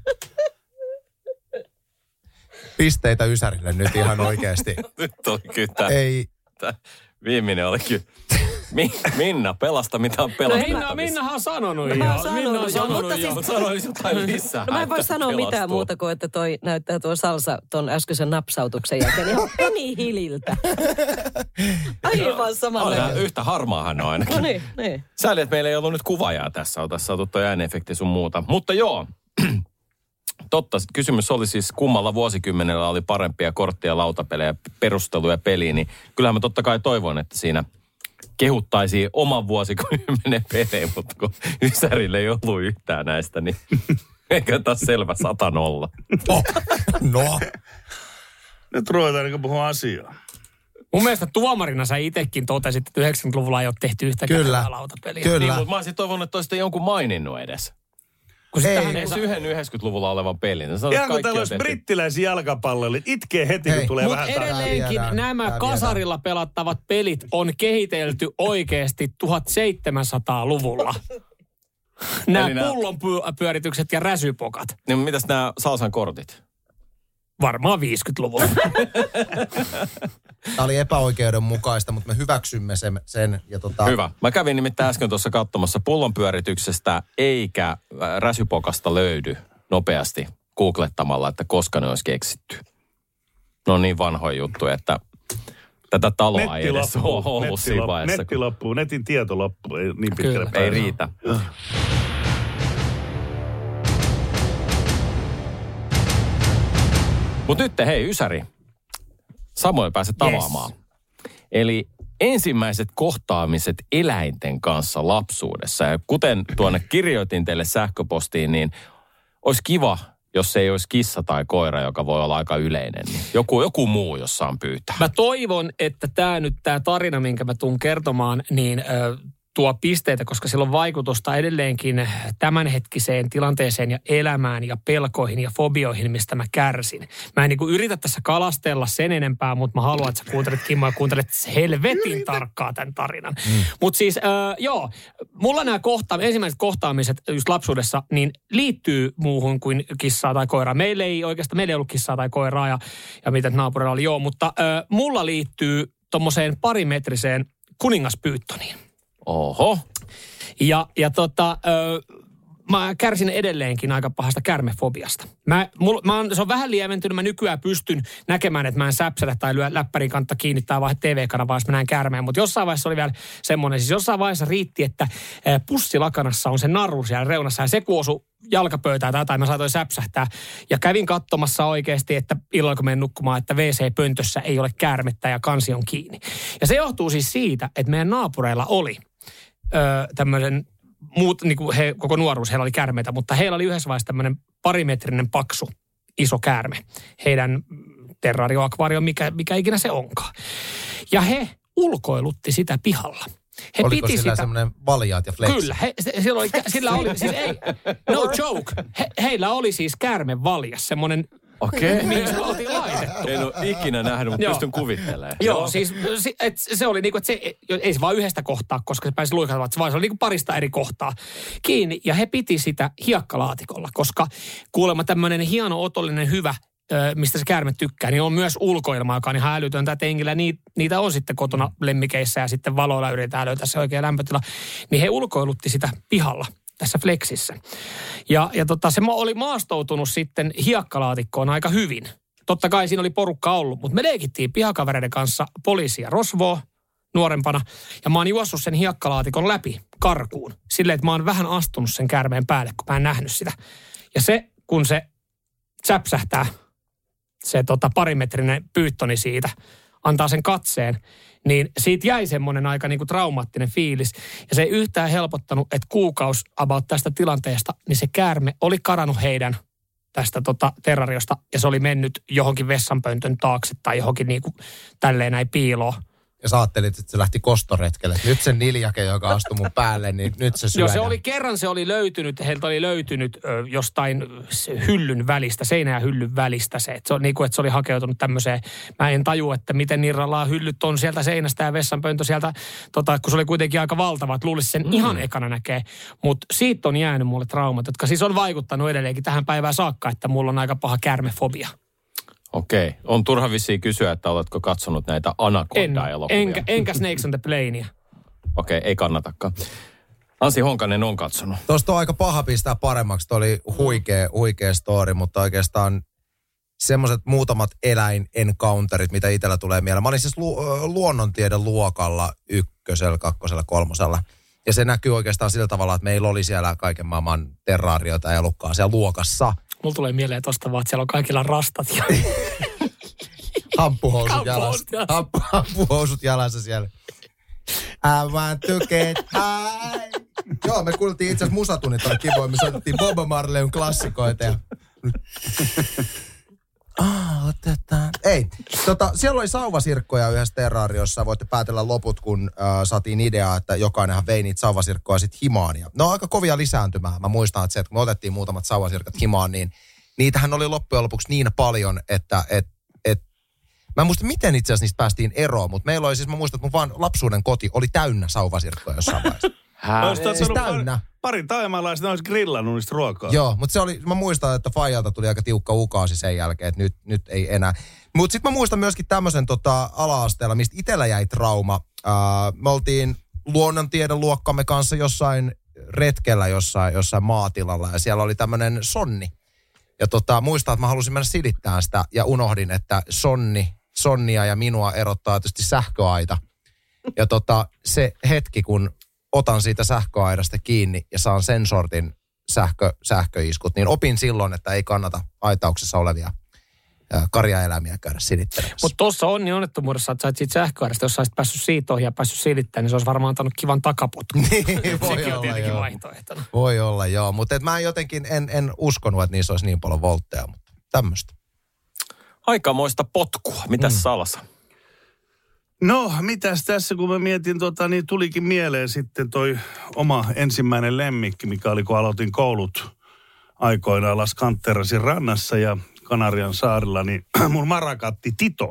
Pisteitä Ysärille nyt ihan oikeasti. Nyt oli kyllä tää, Ei. tää viimeinen oli kyllä. Mi, Minna, pelasta mitä on No pelattavissa. Minna, Minnahan on sanonut Mä jo. oon sanonut Minna on jo, sanonut mutta jo. siis- Mutta sanois jotain lisää. No mä en voi että sanoa mitään pelastuu. muuta kuin, että toi näyttää tuo salsa ton äskeisen napsautuksen jälkeen ihan penihililtä. Aivan samalla. Oh, yhtä harmaahan on ainakin. No niin, niin. Sääli, että meillä ei ollut nyt kuvaajaa tässä. On tässä saatu toi äänefekti sun muuta. Mutta joo, totta. Kysymys oli siis, kummalla vuosikymmenellä oli parempia kortteja, lautapelejä, perusteluja peliin. Niin kyllähän mä totta kai toivon, että siinä kehuttaisiin oman vuosikymmenen pelejä, mutta kun Ysärille ei ollut yhtään näistä, niin eikä taas selvä sata nolla. Oh, no. Nyt ruvetaan niin puhua asiaa. Mun mielestä tuomarina sä itsekin totesit, että yhdeksänkymmentäluvulla ei ole tehty yhtäkään Kyllä. lautapeliä. Kyllä. Niin, mutta mä olisin toivonut, että olisitte jonkun maininnut edes. Kun Ei, sitähän Edes saa- yhden yhdeksänkymmentäluvulla olevan pelin. Ihan kun täällä olisi brittiläisiä jalkapalloja, itkee heti, kun Hei, tulee Mutta vähän taas. edelleenkin Tiedään, nämä tiedään. kasarilla pelattavat pelit on kehitelty oikeasti tuhatseitsemänsataaluvulla. Nämä Eli nää- pullonpyöritykset ja räsypokat. Niin mitäs nämä Salsan kortit? Varmaan viisikymmentäluvulla. Tämä oli epäoikeudenmukaista, mutta me hyväksymme sen. sen ja tota, Hyvä. Mä kävin nimittäin äsken tuossa katsomassa pullonpyörityksestä eikä äh, räsypokasta löydy nopeasti googlettamalla, että koska ne olisi keksitty. Ne on niin vanhoja juttuja, että tätä taloa ei edes ole ollut siinä netti, vaiheessa. netti kun loppuu, netin tieto loppuu, ei niin pitkälle Kyllä. ei pääse. riitä. Mutta nyt hei Ysäri, samoin pääset tavaamaan. Eli ensimmäiset kohtaamiset eläinten kanssa lapsuudessa. Ja kuten tuonne kirjoitin teille sähköpostiin, niin olisi kiva, jos ei olisi kissa tai koira, joka voi olla aika yleinen. Niin joku, joku muu, jos saan pyytää. Mä toivon, että tämä nyt, tämä tarina, minkä mä tuun kertomaan, niin ö, tuo pisteitä, koska sillä on vaikutusta edelleenkin tämänhetkiseen tilanteeseen ja elämään ja pelkoihin ja fobioihin, mistä mä kärsin. Mä en niin kuin yritä tässä kalastella sen enempää, mutta mä haluan, että sä kuuntelet Kimmo ja kuuntelet helvetin Yritä. tarkkaa tämän tarinan. Mm. Mutta siis, äh, joo, mulla nämä kohta- ensimmäiset kohtaamiset just lapsuudessa, niin liittyy muuhun kuin kissaa tai koiraa. Meillä ei oikeastaan, meillä ei ollut kissaa tai koiraa ja, ja mitä naapurilla oli, joo, mutta äh, mulla liittyy tommoseen parimetriseen kuningaspyyttoniin. Oho. Ja, ja tota, ö, mä kärsin edelleenkin aika pahasta kärmefobiasta. Mä, mul, mä on, se on vähän lieventynyt. Mä nykyään pystyn näkemään, että mä en säpsädä tai lyö läppärin kantta kiinni tai vaihda T V-kanavaa, jos mä näen kärmeen. Mutta jossain vaiheessa oli vielä semmoinen, siis jossain vaiheessa riitti, että pussilakanassa on se narru siellä reunassa ja se kuosu jalkapöytää tai jotain, mä saatoin säpsähtää. Ja kävin katsomassa oikeasti, että illalla kun menen nukkumaan, että W C-pöntössä ei ole käärmettä ja kansi on kiinni. Ja se johtuu siis siitä, että meidän naapureilla oli Öö, tämmöisen, muut, niin kuin he, koko nuoruus heillä oli käärmeitä, mutta heillä oli yhdessä vaiheessa tämmöinen parimetrinen paksu iso käärme. Heidän terrarioakvaario, mikä, mikä ikinä se onkaan. Ja he ulkoilutti sitä pihalla. He oliko piti sillä sitä semmoinen valjaat ja fleksi? Kyllä, he, se, sillä, oli, sillä oli, siis ei, no joke, he, heillä oli siis käärmevaljas, semmoinen, Okei. mihin se oltiin laitettu. En ole ikinä nähnyt, mutta Joo. pystyn kuvittelemaan. Joo, siis se, et se oli niinku, että se ei se vaan yhdestä kohtaa, koska se pääsi luikatamaan, vaan se oli niinku parista eri kohtaa kiinni. Ja he piti sitä hiekkalaatikolla, koska kuulemma tämmöinen hieno, otollinen, hyvä, mistä se käärme tykkää, niin on myös ulkoilma, joka on ihan älytöntä, että engillä niitä, niitä on sitten kotona lemmikeissä ja sitten valoilla yritetään löytää se oikea lämpötila. Niin he ulkoilutti sitä pihalla tässä fleksissä. Ja, ja tota, se oli maastoutunut sitten hiekkalaatikkoon aika hyvin. Totta kai siinä oli porukka ollut, mutta me leikittiin pihakavereiden kanssa poliisia rosvoa nuorempana. Ja mä oon juossut sen hiekkalaatikon läpi karkuun. Silleen, että mä oon vähän astunut sen käärmeen päälle, kun mä en nähnyt sitä. Ja se, kun se säpsähtää, se tota, parimetrinen pyyttoni siitä, antaa sen katseen, niin siitä jäi semmoinen aika niinku traumaattinen fiilis. Ja se ei yhtään helpottanut, että kuukausi about tästä tilanteesta, niin se käärme oli karannut heidän tästä tota terrariosta ja se oli mennyt johonkin vessanpöntön taakse tai johonkin niinku tälleen näin piiloon. Ja sä ajattelit, että se lähti kostoretkelle. Nyt sen niljake, joka astui mun päälle, niin nyt se syödään. Joo, se oli kerran se oli löytynyt, heiltä oli löytynyt ö, jostain hyllyn välistä, seinä ja hyllyn välistä se. Että se, on, niin kuin, että se oli hakeutunut tämmöiseen, mä en tajua, että miten irrallaan hyllyt on sieltä seinästä ja vessanpöntö sieltä, tota, kun se oli kuitenkin aika valtava, että luulisi sen mm. ihan ekana näkee. Mutta siitä on jäänyt mulle traumat, jotka siis on vaikuttanut edelleenkin tähän päivään saakka, että mulla on aika paha käärmefobia. Okei. On turha vissiin kysyä, että oletko katsonut näitä Anaconda-elokuvia. En, enkä, enkä Snakes on the Planea. Okei, ei kannatakaan. Ansi Honkanen on katsonut. Tuosta on aika paha pistää paremmaksi. Tuo oli huikea, huikea story, mutta oikeastaan semmoiset muutamat eläin-encounterit, mitä itsellä tulee mieleen. Mä olin siis lu- luonnontieden luokalla ykkösellä, kakkosella, kolmosella. Ja se näkyy oikeastaan sillä tavalla, että meillä oli siellä kaiken maailman terraarioita ja elukkaa siellä luokassa. Mulla tulee mieleen tosta vaan, että siellä on kaikilla rastat ja Hamppuhousut jalassa. Hamppuhousut jalassa. Hamppu, hamppuhousut jalassa siellä. I want to get high. Joo, me kuultiin itse asiassa musatunnit oli kivoja. Me soitettiin Bob Marleyn klassikoita ja... Ah, otetaan. Ei, tota, siellä oli sauvasirkkoja yhdessä terraariossa. Voitte päätellä loput, kun äh, saatiin ideaa, että jokainenhan vei niitä sauvasirkkoja sitten himaan. Ja ne on aika kovia lisääntymään. Mä muistan, että se, että kun me otettiin muutamat sauvasirkat himaan, niin niitähän oli loppujen lopuksi niin paljon, että et, et, mä en muista, miten itse asiassa niistä päästiin eroon, mutta meillä oli siis, mä muistan, että mun vaan lapsuuden koti oli täynnä sauvasirkkoja jossain vaiheessa. Siis täynnä. Pari taimalaista olisi grillannut niistä ruokaa. Joo, mutta se oli, mä muistan, että Fajalta tuli aika tiukka ukaasi sen jälkeen, että nyt, nyt ei enää. Mutta sitten mä muistan myöskin tämmöisen tota, ala-asteella, mistä itsellä jäi trauma. Äh, me oltiin luonnontieden luokkamme kanssa jossain retkellä jossain, jossain maatilalla ja siellä oli tämmöinen sonni. Ja tota, muistan, että mä halusin mennä silittämään sitä ja unohdin, että sonni, sonnia ja minua erottaa tietysti sähköaita. Ja tota, se hetki, kun otan siitä sähköaidasta kiinni ja saan sen sortin sähkö, sähköiskut, niin opin silloin, että ei kannata aitauksessa olevia ää, karjaeläimiä käydä silittelemässä. Mutta tuossa onni onnettomuudessa, että sait siitä sähköaidasta, jos saisit päässyt siitä ohi ja päässyt silittämään, niin se olisi varmaan antanut kivan takaputku. Niin, voi sekin olla, on tietenkin joo. vaihtoehtona. Voi olla, joo. Mutta mä jotenkin en, en uskonut, että niissä olisi niin paljon voltteja, mutta tämmöistä. Aikamoista potkua. Mitäs Mm. Salsa? No, mitäs tässä, kun mä mietin, tota, niin tulikin mieleen sitten toi oma ensimmäinen lemmikki, mikä oli, kun aloitin koulut aikoinaan Las Canterasin rannassa ja Kanarian saarilla, niin mun marakatti Tito.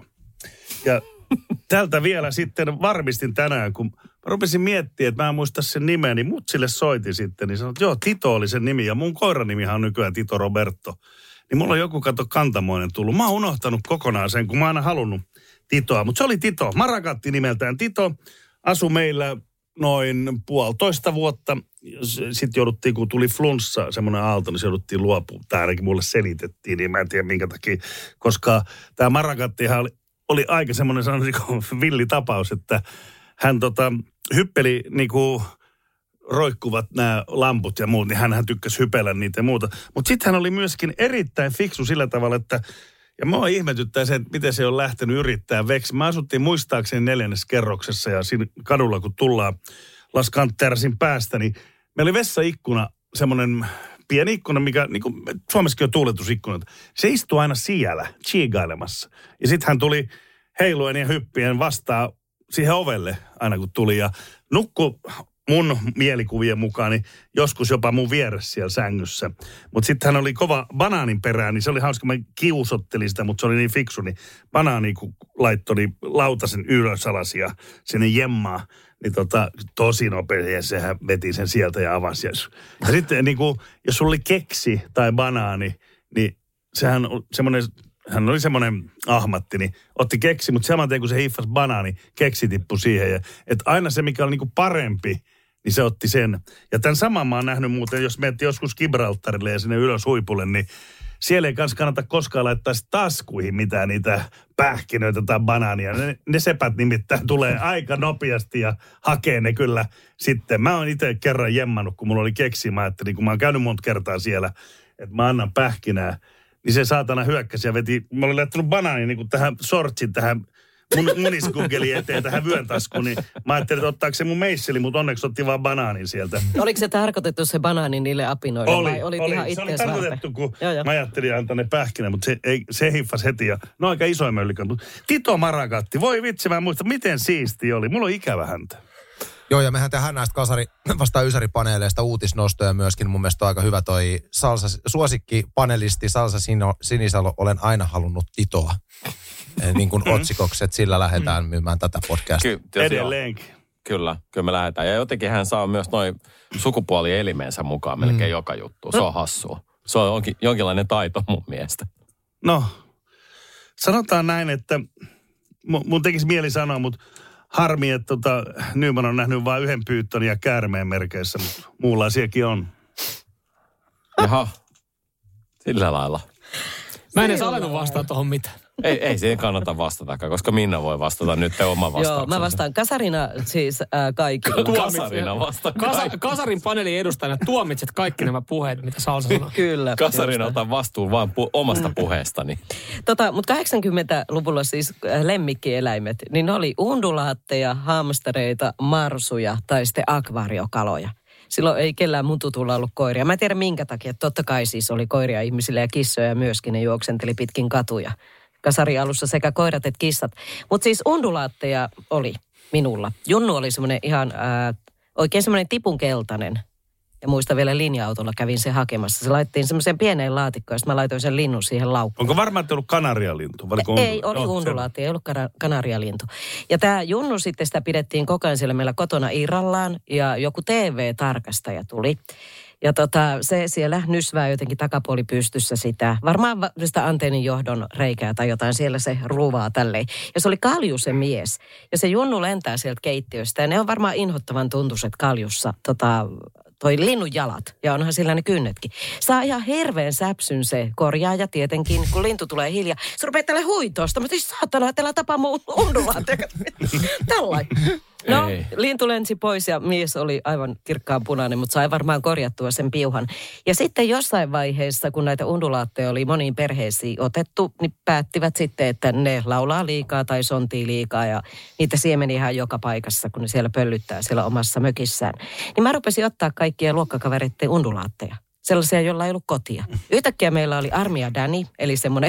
Ja tältä vielä sitten varmistin tänään, kun mä rupesin miettimään, että mä en muista sen nimeä, niin mut sille soitin sitten, niin sanoin, että joo, Tito oli sen nimi, ja mun koiranimihan on nykyään Tito Roberto. Niin mulla on joku kato kantamoinen tullut. Mä oon unohtanut kokonaan sen, kun mä oon aina halunnut Titoa, mutta se oli Tito. Marakatti nimeltään Tito. Asui meillä noin puolitoista vuotta. Sitten jouduttiin, kun tuli flunssa, semmoinen aalto, niin se jouduttiin luopua. Tämä ainakin mulle selitettiin, niin mä en tiedä minkä takia. Koska tämä Marakattihan oli, oli aika semmoinen sanoisinko villitapaus, että hän tota, hyppeli niinku roikkuvat nämä lamput ja muut, niin hänhän tykkäsi hypellä niitä ja muuta. Mutta sitten hän oli myöskin erittäin fiksu sillä tavalla, että ja mua ihmetyttää se, että miten se on lähtenyt yrittää veksi. Mä asuttiin muistaakseni neljännes kerroksessa ja siinä kadulla, kun tullaan Las Canterasin päästä, niin meillä oli vessaikkuna, semmoinen pieni ikkuna, mikä niin kuin Suomessakin on tuuletusikkunat. Se istui aina siellä, chiigailemassa. Ja sitten hän tuli heiluen ja hyppien vastaan siihen ovelle aina kun tuli ja nukku mun mielikuvien mukaan, niin joskus jopa mun vieressä siellä sängyssä. Mutta sitten hän oli kova banaanin perään, niin se oli hauska, mä kiusottelin sitä, mutta se oli niin fiksu, niin banaani kun laittoi niin lautasen ylös alas ja sinne jemmaa, niin tota, tosi nopeasti ja sehän veti sen sieltä ja avasi. Ja sitten niin kuin, jos sulla oli keksi tai banaani, niin sehän on semmoinen, hän oli semmoinen ahmatti, niin otti keksi, mutta saman tien kun se hiffasi banaani, keksi tippui siihen. Ja, että aina se, mikä oli niin kuin parempi, niin se otti sen. Ja tämän saman mä oon nähnyt muuten, jos menette joskus Gibraltarille ja sinne ylös huipulle, niin siellä ei kanssa kannata koskaan laittaa taskuihin mitään niitä pähkinöitä tai banaania. Ne, ne sepät nimittäin tulee aika nopeasti ja hakee ne kyllä sitten. Mä oon itse kerran jemmannut, kun mulla oli keksi. Mä ajattelin, kun mä oon käynyt monta kertaa siellä, että mä annan pähkinää. Niin se saatana hyökkäsi ja veti, mä olin laittanut banaanin niin kuin tähän sortsin, tähän mun muniskunkeliin eteen, tähän vyöntaskuun. Niin mä ajattelin, että ottaako se mun meisseli, mutta onneksi otti vaan banaanin sieltä. Oliko se tarkoitettu se banaani niille apinoille? Oli, vai olit oli. Ihan Se oli tarkoitettu, kun joo, joo. Mä ajattelin antaa ne pähkinä, mutta se, ei, se hiffasi heti. Ja, no aika isoin möllikön. Tito Marakatti, voi vitsi, mä en muista, miten siisti oli. Mulla on ikävä häntä. Joo, ja mehän tehdään näistä kasari vastaan ysäripaneeleista uutisnostoja myöskin. Mun mielestä on aika hyvä toi Salsa, suosikkipanelisti Salsa Sinisalo, olen aina halunnut Titoa. Niin kuin otsikoksi, että sillä lähdetään myymään tätä podcastia. Ky- Edelleenkin. Kyllä, kyllä me lähdetään. Ja jotenkin hän saa myös noin sukupuolielimensä mukaan melkein mm. joka juttu. Se on hassua. Se on onkin jonkinlainen taito mun mielestä. No, sanotaan näin, että mun tekisi mieli sanoa, mutta harmi, että tota, Nyman on nähnyt vain yhden pyyttön ja käärmeen merkeissä, mutta muunlaisiakin on. Jaha, sillä lailla. Mä en edes alennut vastaan tuohon mitään. Ei, ei siihen kannata vastata, koska Minna voi vastata nyt oma vastauksensa. Joo, mä vastaan kasarina siis äh, kaikille. Kasarina vastaan Kasa, Kasarin paneelin edustajana tuomitset kaikki nämä puheet, mitä Salsa sanoo. Kyllä. Kasarina otan vastuun vaan pu- omasta puheestani. Tota, mutta kahdeksankymmentäluvulla siis lemmikkieläimet, niin ne oli undulaatteja, hamstereita, marsuja tai sitten akvaariokaloja. Silloin ei kellään mun tutulla ollut koiria. Mä en tiedä minkä takia. Totta kai siis oli koiria ihmisille ja kissoja myöskin. Ne juoksenteli pitkin katuja. Kasari alussa sekä koirat että kissat. Mutta siis undulaatteja oli minulla. Junnu oli semmoinen ihan ää, oikein semmoinen tipun keltainen. Ja muista vielä linja-autolla kävin sen hakemassa. Se laitettiin semmoiseen pieneen laatikkoon ja sitten mä laitoin sen linnun siihen laukkuun. Onko varmaan, että ollut kanarialintu? Ei, oli no, undulaatti, ei ollut kanarialintu. Ja tämä Junnu sitten sitä pidettiin koko ajan siellä meillä kotona irrallaan ja joku T V-tarkastaja tuli. Ja tota, se siellä nysvää jotenkin takapuoli pystyssä sitä. Varmaan sitä antennin johdon reikää tai jotain. Siellä se ruuvaa tälleen. Ja se oli Kaljusen mies. Ja se Junnu lentää sieltä keittiöstä. Ja ne on varmaan inhottavan tuntuiset Kaljussa tota, toi linnun jalat. Ja onhan sillä ne kynnetkin. Saa ihan hirveän säpsyn se korjaaja tietenkin, kun lintu tulee hiljaa. Se rupeaa tälle huitosta. Mä siis saatana, että älä tapa mun undulaattia. Tällainen. No, ei. Lintu lensi pois ja mies oli aivan kirkkaan punainen, mutta sai varmaan korjattua sen piuhan. Ja sitten jossain vaiheessa, kun näitä undulaatteja oli moniin perheisiin otettu, niin päättivät sitten, että ne laulaa liikaa tai sontii liikaa ja niitä siemeni ihan joka paikassa, kun ne siellä pöllyttää siellä omassa mökissään. Niin mä rupesin ottaa kaikkia luokkakavereiden undulaatteja. Sellaisia, joilla ei ollut kotia. Yhtäkkiä meillä oli Armia Danny, eli semmoinen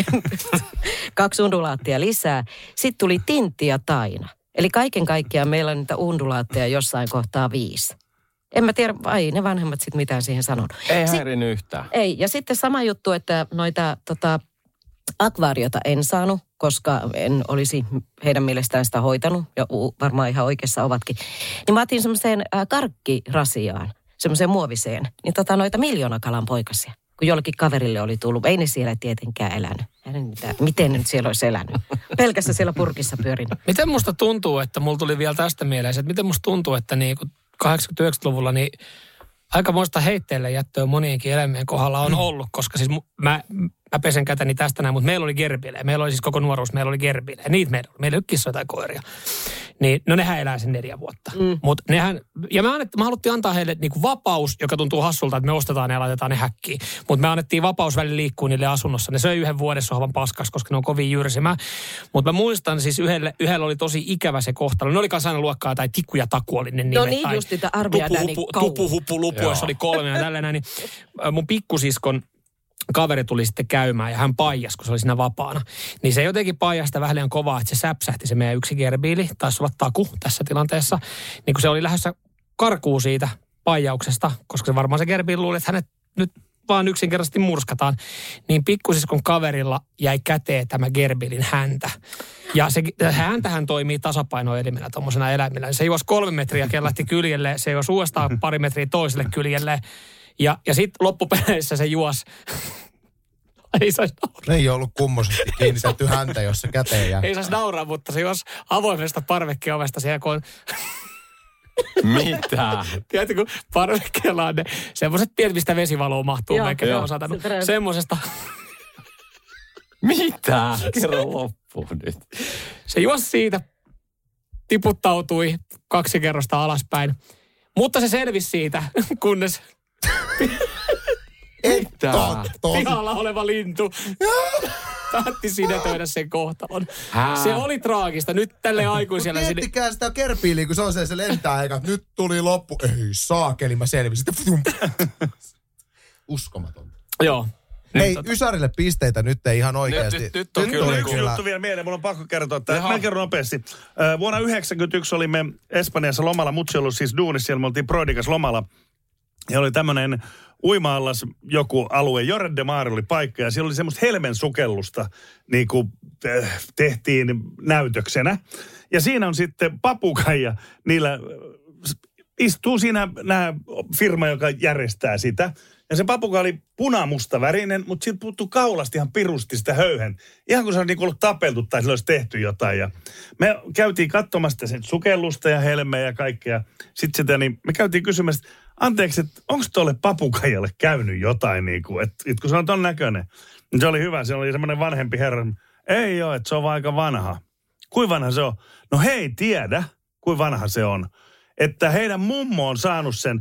kaksi undulaattia lisää. Sitten tuli Tintti ja Taina. Eli kaiken kaikkiaan meillä on niitä undulaatteja jossain kohtaa viisi. En mä tiedä, ai ne vanhemmat sitten mitään siihen sanonut. Ei häirinyt yhtään. Ei, ja sitten sama juttu, että noita tota, akvaariota en saanut, koska en olisi heidän mielestään sitä hoitanut, ja varmaan ihan oikeassa ovatkin. Niin mä otin semmoiseen äh, karkkirasiaan, semmoiseen muoviseen, niin tota noita miljoonakalan poikasia. Kun jollekin kaverille oli tullut. Ei ne siellä tietenkään elänyt. Miten ne nyt siellä olisi elänyt? Pelkässä siellä purkissa pyörin. Miten musta tuntuu, että mulla tuli vielä tästä mieleen, että miten musta tuntuu, että niin kahdeksankymmentä-yhdeksänkymmentäluvulla niin aikamoista heitteille jättöä monienkin eläimien kohdalla on ollut, koska siis mä, mä pesen käteni tästä näin, mutta meillä oli gerbilejä. Meillä oli siis koko nuoruus, meillä oli gerbilejä. Niitä meillä oli. Meillä ei ole kissoja tai koiria. Niin, no nehän elää sen neljä vuotta. Mm. Mut nehän, ja me, annet, me haluttiin antaa heille niinku vapaus, joka tuntuu hassulta, että me ostetaan ne ja laitetaan ne häkkiin. Mutta me annettiin vapaus välillä liikkuu niille asunnossa. Ne söi yhden vuodessa sohvan paskaksi, koska ne on kovin jyrsimää. Mutta mä muistan siis yhdelle, yhdellä oli tosi ikävä se kohtalo. Ne oli kanssa aina luokkaa tai tikku ja taku oli ne nimet. No niin, just niitä Armia Danny kauan. Tupu, hupu, lupu, jos oli kolme ja tällainen. Niin mun pikkusiskon kaveri tuli sitten käymään ja hän paijas, kun se oli siinä vapaana. Niin se jotenkin paijasta vähän liian kovaa, että se säpsähti se meidän yksi gerbiili, taisi olla taku tässä tilanteessa. Niin kun se oli lähdössä karkuun siitä paijauksesta, koska se varmaan se gerbiili luuli, että hänet nyt vaan yksinkertaisesti murskataan. Niin pikkusiskon kaverilla jäi käteen tämä gerbiilin häntä. Ja se häntähän toimii tasapainoelimenä tuommoisena eläimellä. Se juosi kolme metriä, kellahti kyljelle, se juosi uudestaan pari metriä toiselle kyljelle. Ja, ja sitten loppupeleissä se juos. Ei saisi nauraa. Ei ollut kummosesti kiinnitetty häntä, jos se käteen jää. Ei saisi nauraa, mutta se juos avoimesta parvekkeovesta siellä, kun on... Mitä? Tiedätkö, kun parvekkeella on ne semmoiset pienet, mistä vesivaloa mahtuu. Meikä ne on satanut semmoisesta. Mitä? Kerro loppuun nyt. Se juosi siitä, tiputtautui kaksi kerrosta alaspäin. Mutta se selvisi siitä, kunnes... Että pihalla oleva lintu päätti sinetöidä sen kohtalon. Hää? Se oli traagista. Nyt tälle aikuiselle... Miettikää sinne... sitä kerpiiliä, kun se on se, se lentää eikä nyt tuli loppu. Ei saakeli, mä selvisin. Uskomatonta. Joo. Hei, tota... Ysärille pisteitä nyt ei ihan oikeasti. Nyt, nyt, nyt on nyt kyllä. Yksi juttu vielä mieleen, mun on pakko kertoa, että mä kerron nopeasti. Vuonna yhdeksänkymmentäyksi olimme Espanjassa lomalla, mutsi ollut siis duunissa, siellä me oltiin Proidikas lomalla. Ja oli tämmöinen uima-allas joku alue, Lloret de Mar oli paikka, ja siellä oli semmoista helmensukellusta, niin kuin tehtiin näytöksenä. Ja siinä on sitten papukaija, niillä istuu siinä nämä firma, joka järjestää sitä. Ja se papuka oli punamusta värinen, mutta siitä puuttuu kaulasta ihan pirusti sitä höyhen. Ihan kuin se olisi niin ollut tapeltu tai sillä olisi tehty jotain. Ja me käytiin katsomassa sen sukellusta ja helmeä ja kaikkea. Sitten sitä, niin me käytiin kysymässä, anteeksi, että onko tuolle papukajalle käynyt jotain niin kuin, että, että kun se on ton näköinen. Niin se oli hyvä, se oli semmoinen vanhempi herra. Ei ole, että se on vaan aika vanha. Kuinka vanha se on? No hei, tiedä, kuinka vanha se on. Että heidän mummo on saanut sen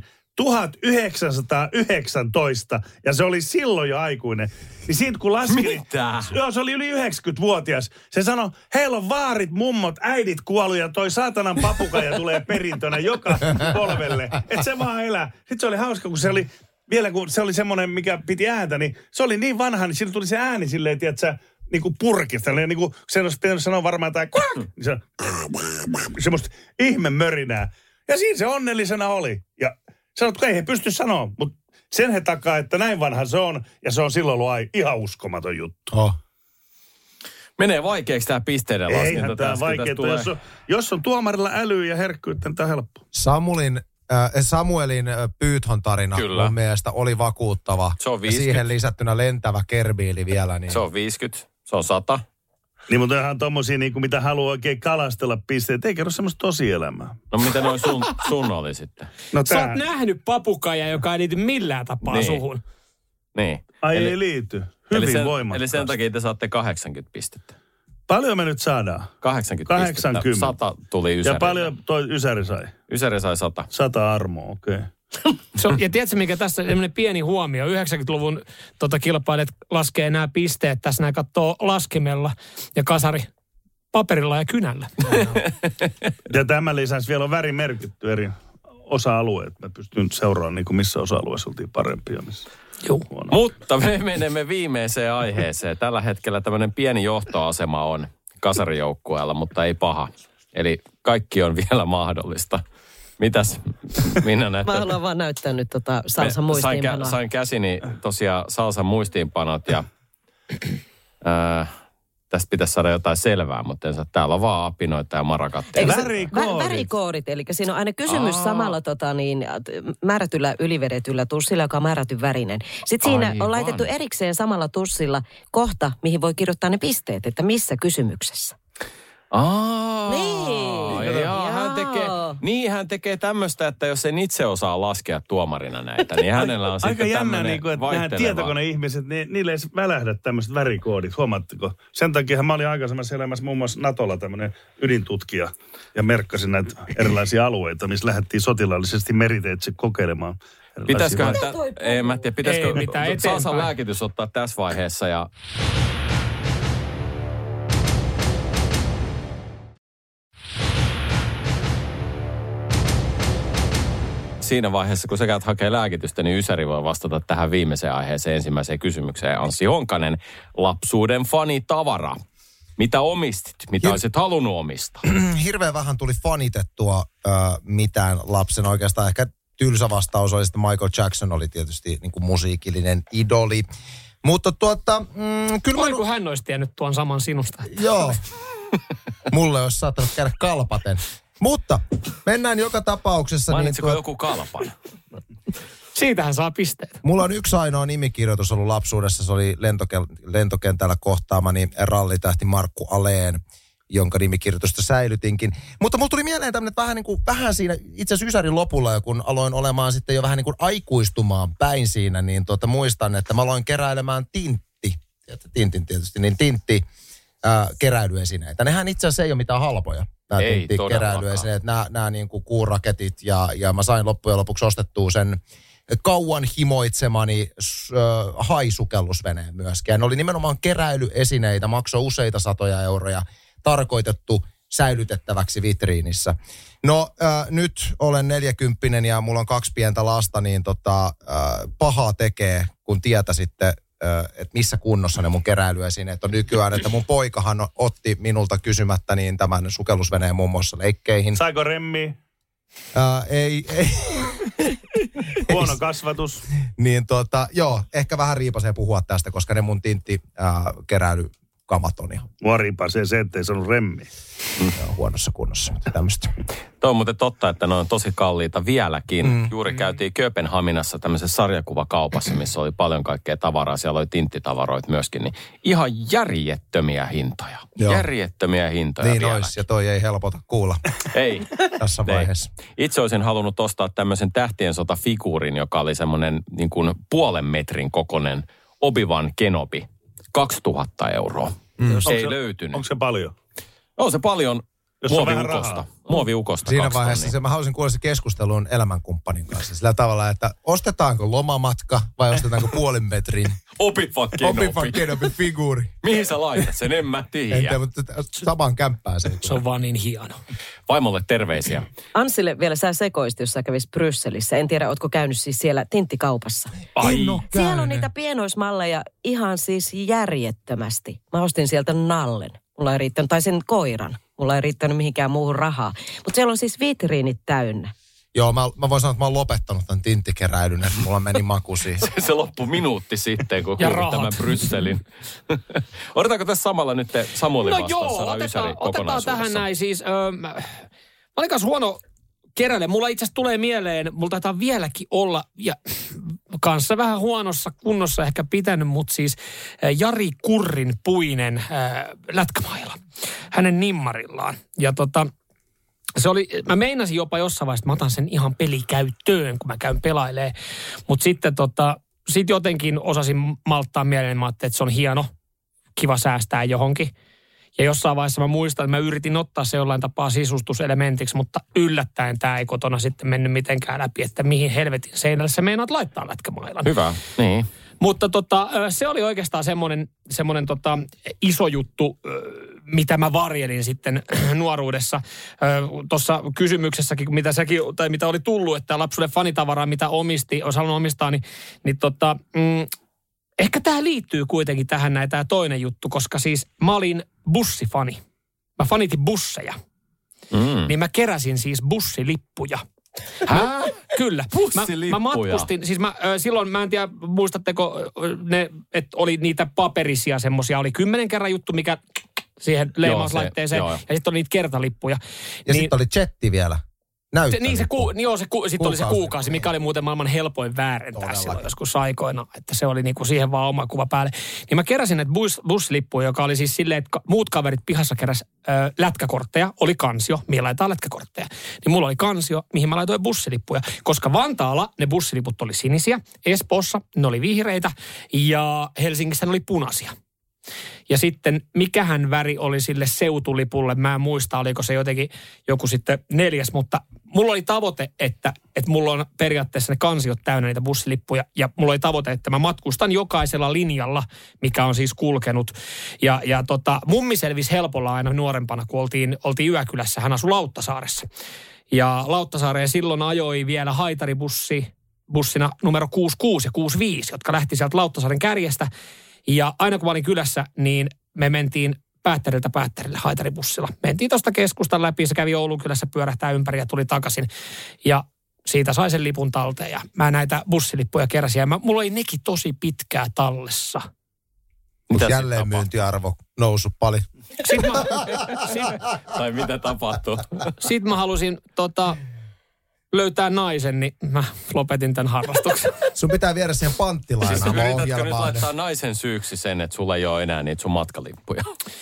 tuhatyhdeksänsataayhdeksäntoista ja se oli silloin jo aikuinen. Niin siitä kun laski... Mitä? Joo, se oli yli yhdeksänkymmentävuotias. Se sanoi, heillä on vaarit, mummot, äidit kuollut ja toi saatanan papukaija tulee perintönä joka polvelle. Että se vaan elää. Sitten se oli hauska, kun se oli... Vielä kun se oli semmoinen, mikä piti ääntä, niin se oli niin vanha, niin sillä tuli se ääni silleen, tiedätkö, niin kuin purkista. Niin kuin sen olisi pitänyt sanoa varmaan tai kuak! Niin se, semmoista ihme mörinää. Ja siinä se onnellisena oli. Ja sanot, että ei he pysty sanoa, mutta sen he takaa, että näin vanha se on. Ja se on silloin ollut ihan uskomaton juttu. Oh. Menee vaikeaksi tämä pisteiden laskinta. Eihän tämä vaikeaa. Jos on, jos on tuomarilla älyä ja herkkyyttä, niin tämä on helppo. Samulin, äh, Samuelin äh, Pyython tarina Kyllä. mun mielestä oli vakuuttava. Se on ja viisikymmentä. siihen lisättynä lentävä kerbiili vielä. Niin... Se on viisikymmentä, se on sata. Niin, mutta ihan tommosia, niin kuin mitä haluaa oikein kalastella pisteet. Ei kerro semmoista tosielämää. No mitä noin sun, sun oli sitten? No Sä tää... oot nähnyt papukaija, joka ei liity millään tapaa Niin. suhun. Niin. Ai eli, ei liity. Hyvin eli sen, voimakkaasti. Eli sen takia te saatte kahdeksankymmentä pistettä. Paljon me nyt saadaan? kahdeksankymmentä, kahdeksankymmentä. pistettä. sata tuli Ysärille. Ja paljon toi Ysäri sai? Ysäri sai sata. Sata armoa, okei. Okay. Se on, ja tiedätkö, mikä tässä on sellainen pieni huomio? yhdeksänkymmentäluvun tota, kilpailijat laskee nämä pisteet tässä, nämä katsoo laskimella ja kasari paperilla ja kynällä. Ja tämän lisäksi vielä on väri merkitty eri osa-alueet. Mä pystyn seuraamaan, niin kuin missä osa-alueessa oltiin parempia. Missä Joo. Mutta me menemme viimeiseen aiheeseen. Tällä hetkellä tämmöinen pieni johtoasema on kasarijoukkueella, mutta ei paha. Eli kaikki on vielä mahdollista. Mitäs Minna näyttää? Mä haluan vaan näyttää nyt tota Salsan sain, muistiinpanoa. kä- sain käsini tosiaan Salsan muistiinpanot ja ää, tästä pitäisi saada jotain selvää, mutta en saa. Täällä on vaan apinoita ja marakatteja. Värikoodit. Vä, värikoodit, eli siinä on aina kysymys Aa. samalla tota, niin, määrätyllä ylivedetyllä tussilla, joka on määrätty värinen. Sitten siinä Aivan. on laitettu erikseen samalla tussilla kohta, mihin voi kirjoittaa ne pisteet, että missä kysymyksessä. Aa, Niin. Joo, hän tekee, niin hän tekee tämmöistä, että jos en itse osaa laskea tuomarina näitä, niin hänellä on Aika sitten jännä, tämmöinen niin kuin, että nämä vaihteleva. tietokoneihmiset, niin, niille ei välähdä tämmöiset värikoodit, huomaatteko? Sen takia mä olin aikaisemmassa elämässä muun muassa Natolla tämmöinen ydintutkija ja merkkasin näitä erilaisia alueita, missä lähdettiin sotilaallisesti meriteitse kokeilemaan. Pitäisiköhän, Mitä tä, toi ei mä tiedä, pitäisikö Ei mitään, Salsan eteenpäin. lääkitys ottaa tässä vaiheessa ja... Siinä vaiheessa, kun sä käyt hakee lääkitystä, niin Ysäri voi vastata tähän viimeiseen aiheeseen ensimmäiseen kysymykseen. Anssi Honkanen, lapsuuden fanitavara. Mitä omistit? Mitä Hir- olisit halunnut omistaa? Hirveän vähän tuli fanitettua ö, mitään lapsen oikeastaan. Ehkä tylsä vastaus oli, että Michael Jackson oli tietysti niin kuin musiikillinen idoli. Mutta tuota, mm, kyllä Voi mä... kun hän olisi tiennyt tuon saman sinusta. Joo. Mulle olisi saattanut käydä kalpaten. Mutta mennään joka tapauksessa. Mainitsiko niin tuo, joku kalpan? Siitähän saa pisteet. mulla on yksi ainoa nimikirjoitus ollut lapsuudessa. Se oli lentoke- lentokentällä kohtaamani rallitähti Markku Aleen, jonka nimikirjoitusta säilytinkin. Mutta mulla tuli mieleen tämmöinen vähän niin kuin, vähän siinä itse asiassa Ysärin lopulla, ja kun aloin olemaan sitten jo vähän niin kuin aikuistumaan päin siinä, niin tuota, muistan, että mä aloin keräilemään tintti, tintin tietysti, niin tintti ää, keräilyesineitä. Nehän itse asiassa ei ole mitään halpoja, nämä Ei tintti keräilyesineet, nämä, nämä niin kuin kuuraketit, ja, ja mä sain loppujen lopuksi ostettua sen kauan himoitsemani äh, haisukellusveneen myöskin. Ja ne oli nimenomaan keräilyesineitä, maksoi useita satoja euroja, tarkoitettu säilytettäväksi vitriinissä. No äh, nyt olen neljäkymppinen ja mulla on kaksi pientä lasta, niin tota, äh, pahaa tekee, kun tietäisitte, äh, että missä kunnossa ne mun keräilyesineet on nykyään. Että mun poikahan otti minulta kysymättä niin tämän sukellusveneen muun muassa leikkeihin. Saiko remmiä? Äh, ei, ei. Huono kasvatus. Niin tota, joo, ehkä vähän riipasee puhua tästä, koska ne mun tintti äh, keräily kamatonia. Mua ripasee se, ettei saanut remmiä. Mm. Huonossa kunnossa, mutta tämmöistä. Tuo on muuten totta, että ne on tosi kalliita vieläkin. Mm. Juuri käytiin Kööpenhaminassa tämmöisessä sarjakuvakaupassa, missä oli paljon kaikkea tavaraa. Siellä oli tinttitavaroita myöskin. Niin ihan järjettömiä hintoja. Joo. Järjettömiä hintoja niin vieläkin. ois, ja toi ei helpota kuulla. Ei. Tässä vaiheessa. Ei. Itse olisin halunnut ostaa tämmöisen Tähtien sota-figuurin, joka oli semmoinen niin kuin puolen metrin kokoinen Obi-Wan Kenobi. kaksituhatta euroa. Mm. Se ei se, löytynyt. Onko se paljon? On se paljon. Muoviukosta. Muoviukosta. Siinä vaiheessa se, mä haluaisin kuulla se keskustelun elämänkumppanin kanssa. Sillä tavalla, että ostetaanko lomamatka vai ostetaanko puolen metrin Obi-Wan Kenobi. Obi-Wan Kenobi figuuri. Mihin sä laitat sen? En mä tiedä. Entä, mutta samaan kämppään se. Se on vaan niin hieno. Vaimolle terveisiä. Ansille vielä sä sekoisit, jos sä kävis Brysselissä. En tiedä, ootko käynyt siis siellä tinttikaupassa. Ai. Siellä on niitä pienoismalleja ihan siis järjettömästi. Mä ostin sieltä nallen. Mulla ei riittänyt, tai sen koiran. Mulla ei riittänyt mihinkään muuhun rahaa. Mutta siellä on siis vitriinit täynnä. Joo, mä, mä voin sanoa, että mä oon lopettanut tämän tinttikeräilyn, että mulla meni maku siihen. se, se loppui minuutti sitten, kun kuulit tämän Brysselin. Odotetaanko tässä samalla nyt Samuelin no vastaan joo, saada otetaan, Ysäri otetaan tähän näin siis. Öö, mä olin kanssa huono keräilijä. Mulla itse asiassa tulee mieleen, mulla taitaa vieläkin olla, ja kanssa vähän huonossa kunnossa ehkä pitänyt, mutta siis Jari Kurrin puinen ää, lätkämailla hänen nimmarillaan. Ja tota, se oli, mä meinasin jopa jossain vaiheessa, että mä otan sen ihan pelikäyttöön, kun mä käyn pelailemaan. Mutta sitten tota, sit jotenkin osasin malttaa mieleen, että se on hieno, kiva säästää johonkin. Ja jossain vaiheessa mä muistan, että mä yritin ottaa se jollain tapaa sisustuselementiksi, mutta yllättäen tämä ei kotona sitten mennyt mitenkään läpi, että mihin helvetin seinälle sä meinaat laittaa lätkämailan. Hyvä, niin. Mutta tota, se oli oikeastaan semmoinen, semmoinen tota iso juttu, mitä mä varjelin sitten nuoruudessa. Tuossa kysymyksessäkin, mitä säkin, tai mitä oli tullut, että lapsuuden fanitavaraa, mitä omisti, olisi halunnut omistaa, niin, niin tota, mm, ehkä tämä liittyy kuitenkin tähän näin tämä toinen juttu, koska siis mä olin bussifani. Mä fanitin busseja. Mm. Niin mä keräsin siis bussilippuja. Hä? Kyllä. Mä, mä matkustin, siis mä, silloin mä en tiedä, muistatteko ne, että oli niitä paperisia semmosia, oli kymmenen kerran juttu, mikä siihen leimauslaitteeseen, ja sitten oli niitä kertalippuja. Ja niin, sitten oli chatti vielä. Se, niin se, ku, joo, se ku, sitten oli se kuukausi, mikä oli muuten maailman helpoin väärentää silloin joskus aikoina, että se oli niinku siihen vaan oma kuva päälle. Niin mä keräsin näitä bus, bussilippuja, joka oli siis silleen, että muut kaverit pihassa keräs ö, lätkäkortteja, oli kansio, mihin laitetaan lätkäkortteja. Niin mulla oli kansio, mihin mä laitoin bussilippuja, koska Vantaalla ne bussiliput oli sinisiä, Espoossa ne oli vihreitä ja Helsingissä ne oli punaisia. Ja sitten mikähän väri oli sille seutulipulle, mä en muista, oliko se jotenkin joku sitten neljäs, mutta mulla oli tavoite, että, että mulla on periaatteessa ne kansiot täynnä niitä bussilippuja, ja mulla oli tavoite, että mä matkustan jokaisella linjalla, mikä on siis kulkenut. Ja, ja tota, mummi selvisi helpolla aina nuorempana, kun oltiin, oltiin Yökylässä, hän asui Lauttasaaressa. Ja Lauttasaareen silloin ajoi vielä haitaribussi, bussina numero kuusikymmentäkuusi ja kuusikymmentäviisi, jotka lähti sieltä Lauttasaaren kärjestä. Ja aina kun mä olin kylässä, niin me mentiin Päättäriltä Päättärille haitaribussilla. Mentiin tuosta keskustan läpi, se kävi Oulun kylässä pyörähtää ympäri ja tuli takaisin. Ja siitä sai sen lipun talteen ja mä näitä bussilippuja keräsin. Ja mä, mulla oli nekin tosi pitkää tallessa. Mutta jälleen myyntiarvo noussut paljon. Sitten mä, sit, tai mitä tapahtuu? Sitten mä halusin tota, löytää naisen, niin mä lopetin tämän harrastuksen. Sun pitää viedä siihen panttilainaan siis ohjelmaan. Yritätkö nyt laittaa naisen syyksi sen, että sulla ei ole enää niitä sun matkalippuja?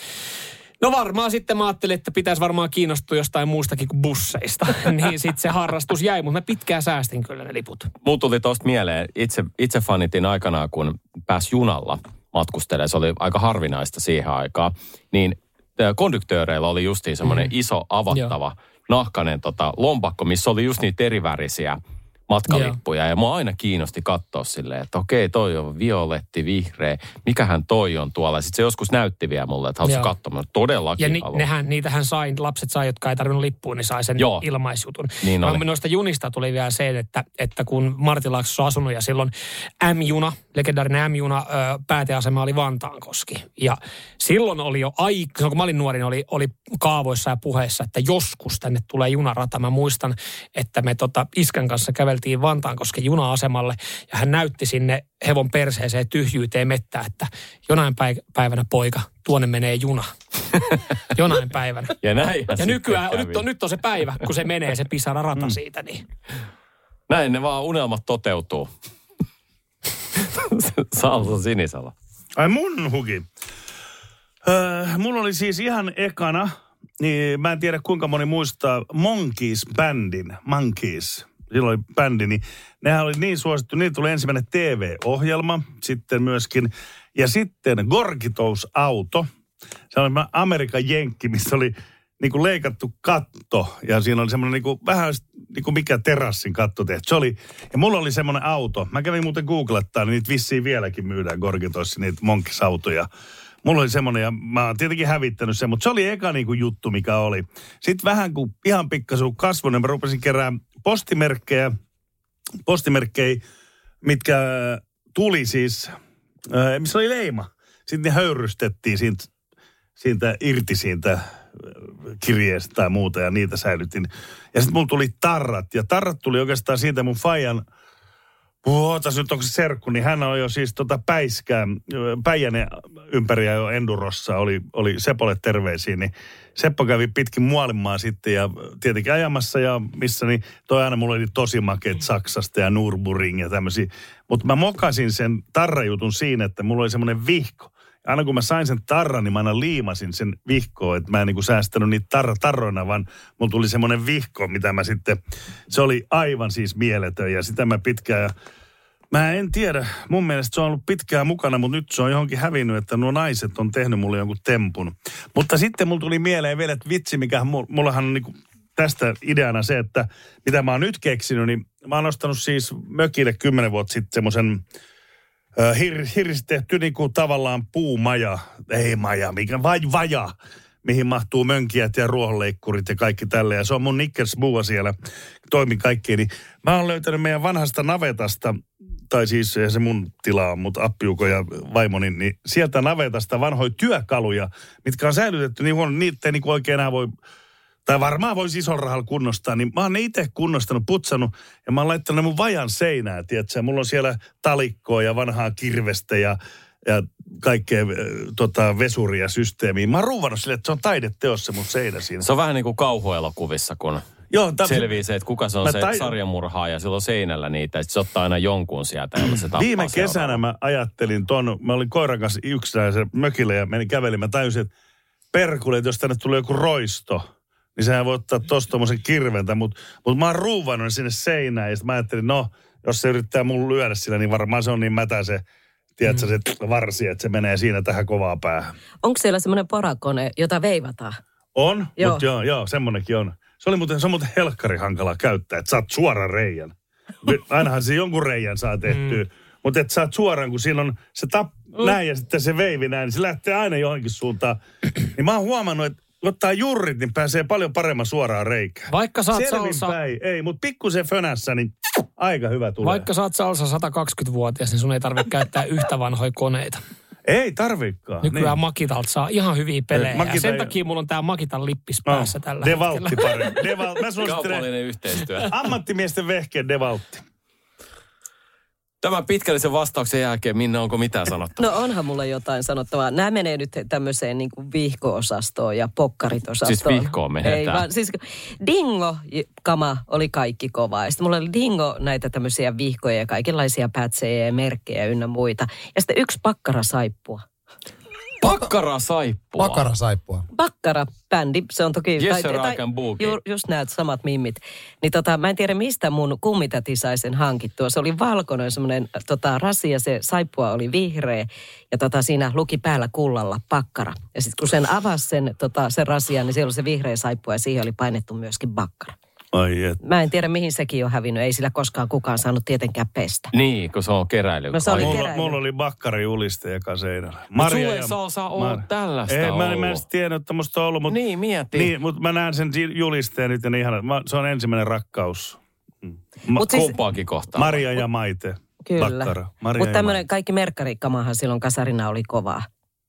No varmaan sitten mä ajattelin, että pitäisi varmaan kiinnostua jostain muustakin kuin busseista. Niin sitten se harrastus jäi, mutta mä pitkään säästin kyllä ne liput. Muut tuli tosta mieleen. Itse, itse fanitin aikanaan, kun pääsi junalla matkustelemaan. Se oli aika harvinaista siihen aikaan. Niin konduktööreillä oli justiin semmoinen mm. iso avattava Joo. nahkainen tota, lompakko, missä oli just niitä erivärisiä matkalippuja. Joo. Ja mua aina kiinnosti katsoa silleen, että okei, toi on violetti, vihreä. Mikähän toi on tuolla? Sitten se joskus näytti vielä mulle, että haluaisin katsoa. Todellakin ja ni, nehän, niitähän sai, lapset sai, jotka ei tarvinnut lippua, niin sai sen Joo. ilmaisjutun. Niin oli. Noista junista tuli vielä se, että, että kun Martinlaaksossa on asunut ja silloin M-juna, legendaarinen M-juna, ö, pääteasema oli Vantaankoski. Ja silloin oli jo aika, kun mä olin nuori, niin oli, oli kaavoissa ja puheissa, että joskus tänne tulee junarata. Mä muistan, että me tota iskän kanssa käveltiin käveltiin Vantaankosken juna-asemalle ja hän näytti sinne hevon perseeseen tyhjyyteen mettää, että jonain päivänä poika, tuonne menee juna. Jonain päivänä. Ja näin. Ja nykyään, nyt on, nyt on se päivä, kun se menee se pisara rata mm. siitä. Niin. Näin ne vaan unelmat toteutuu. Salsa Sinisalo. Ai mun huki. Öö, mulla oli siis ihan ekana, niin mä en tiedä kuinka moni muistaa Monkees-bändin. Monkees. Silloin oli bändi, niin nehän oli niin suosittu. Niin tuli ensimmäinen T V-ohjelma sitten myöskin. Ja sitten Gorgitous auto. Se oli Amerikan jenkki, missä oli niin kuin leikattu katto. Ja siinä oli semmoinen niin kuin, vähän niin kuin mikä terassin katto tehty. Se oli, ja mulla oli semmoinen auto. Mä kävin muuten googlettaa, niin niitä vissiin vieläkin myydään Gorgitoissa, niitä Monkees-autoja. Mulla oli semmoinen, ja mä oon tietenkin hävittänyt sen, mutta se oli eka niin kuin juttu, mikä oli. Sitten vähän kuin ihan pikkasen kasvun, niin mä rupesin keräämään postimerkkejä, postimerkkejä, mitkä tuli siis, äh, missä oli leima. Sitten ne höyrystettiin siitä, siitä irti siitä kirjeestä tai muuta, ja niitä säilytin. Ja sitten mulla tuli tarrat, ja tarrat tuli oikeastaan siitä mun faijan, ootas nyt onko se serkku, niin hän on jo siis tota Päiskää, Päijänen ympäriä jo Endurossa, oli, oli Sepolle terveisiä, niin Seppo kävi pitkin Muolinmaa sitten ja tietenkin ajamassa ja missä, niin toi aina mulla oli tosi makeet Saksasta ja Nürburgring ja tämmöisiä. Mutta mä mokasin sen tarrajutun siinä, että mulla oli semmoinen vihko. Aina kun mä sain sen tarran, niin mä aina liimasin sen vihkoon, että mä en niin kuin säästänyt niitä tarra, tarroina, vaan mulla tuli semmoinen vihko, mitä mä sitten, se oli aivan siis mieletön ja sitä mä pitkään, ja mä en tiedä, mun mielestä se on ollut pitkään mukana, mutta nyt se on johonkin hävinnyt, että nuo naiset on tehnyt mulle jonkun tempun. Mutta sitten mulla tuli mieleen vielä, että vitsi, mikä mullahan on niin kuin tästä ideana se, että mitä mä oon nyt keksinyt, niin mä oon ostanut siis mökille kymmenen vuotta sitten semmoisen Hir, hirsi tehty niin kuin tavallaan puumaja, ei maja, mikä, vai vaja, mihin mahtuu mönkijät ja ruohonleikkurit ja kaikki tälle. Ja se on mun Nickersbua siellä, toimin kaikkeen. Niin mä oon löytänyt meidän vanhasta navetasta, tai siis se mun tila on, mutta appiuko ja vaimoni, niin sieltä navetasta vanhoja työkaluja, mitkä on säilytetty niin huono, niitä ei niin kuin oikein enää voi, tai varmaan voisi isolla rahalla kunnostaa, niin mä oon ne itse kunnostanut, putsannut, ja mä oon laittanut ne mun vajan seinään, tiedätkö? Mulla on siellä talikkoa ja vanhaa kirvestä ja, ja kaikkea äh, tota, vesuria systeemiä. Mä oon ruuvannut sille, että se on taideteos se mun seinä siinä. Se on vähän niin kuin kauhuelokuvissa, kun Joo, täm... selvii se, että kuka se on se tai... sarjamurhaaja, sillä on seinällä niitä, että se ottaa aina jonkun sieltä, jolla se tappaa. Viime kesänä seuraava. Mä ajattelin ton, mä olin koiran kanssa yksinäisen mökillä ja menin kävelin, mä tajusin, että perkule, että jos tänne tulee joku roisto, niin sehän voi ottaa tosta tommosen kirventä, mutta mut mä oon ruuvannut sinne seinään ja sitten mä ajattelin, no, jos se yrittää mun lyödä sillä, niin varmaan se on niin mätä se, tiedätkö, se varsi, että se menee siinä tähän kovaa päähän. Onko siellä semmoinen porakone, jota veivataan? On, joo. mutta joo, joo, semmonenkin on. Se oli muuten, se on muuten helkkari hankala käyttää, että saat suoran reijän. Ainahan se jonkun reijän saa tehtyä, mm. mutta että saat suoraan, kun siinä on se tap mm. näin ja sitten se veivi näin, niin se lähtee aina johonkin suuntaan. Niin mä oon huomannut, että ottaa jurrit, niin pääsee paljon paremman suoraan reikään. Vaikka sä oot salsa... Ei, mutta pikkusen fönässä, niin aika hyvä tulee. Vaikka sä oot salsa sata kaksikymmentävuotias, niin sun ei tarvitse käyttää yhtä vanhoja koneita. Ei tarvikaan. Nykyään niin. Makitalta saa ihan hyviä pelejä. Makita... Ja sen takia mulla on tää Makitan lippis päässä no, tällä Devaltti hetkellä. Devaltti parempi. Deval... Mä kaupallinen yhteistyö. Ammattimiesten vehkeen Devaltti. Tämän pitkällisen vastauksen jälkeen, Minna, onko mitään sanottavaa? No onhan mulla jotain sanottavaa. Nämä menee nyt tämmöiseen niin kuin vihko-osastoon ja pokkaritosastoon. Siis vihkoon menetään. Ei vaan, siis dingo-kama oli kaikki kovaa. Ja sitten mulla oli dingo näitä tämmöisiä vihkoja ja kaikenlaisia pätsejä ja merkkejä ynnä muita. Ja sitten yksi pakkarasaippua. Pakkarasaippua? Pakkarasaippua. Pakkara-bändi, se on toki... Yes, tai, tai, ju, just näet samat mimmit. Niin tota, mä en tiedä mistä mun kummitäti sai sen hankittua. Se oli valkoinen semmoinen tota, rasi ja se saippua oli vihreä. Ja tota, siinä luki päällä kullalla pakkara. Ja sitten kun sen avasi sen, tota, sen rasia, niin siellä oli se vihreä saippua ja siihen oli painettu myöskin pakkara. Ai et. Mä en tiedä, mihin sekin on hävinnyt. Ei sillä koskaan kukaan saanut tietenkään pestä. Niin, kun se on keräily. No, se oli mulla, keräily. mulla oli bakkari-juliste joka seinällä. Mutta sulle ja... salsa on tällaista ei, ollut. Mä, mä en tiedä, että musta on ollut. Mutta, niin, mieti. Niin, mutta mä näen sen julisteen nyt ja niin ihana. Mä, se on ensimmäinen rakkaus. Ma, siis, kumpaakin kohtaan. Maria ja Maite. Kyllä. Mutta tämmöinen kaikki merkkarikamahan silloin kasarina oli kovaa.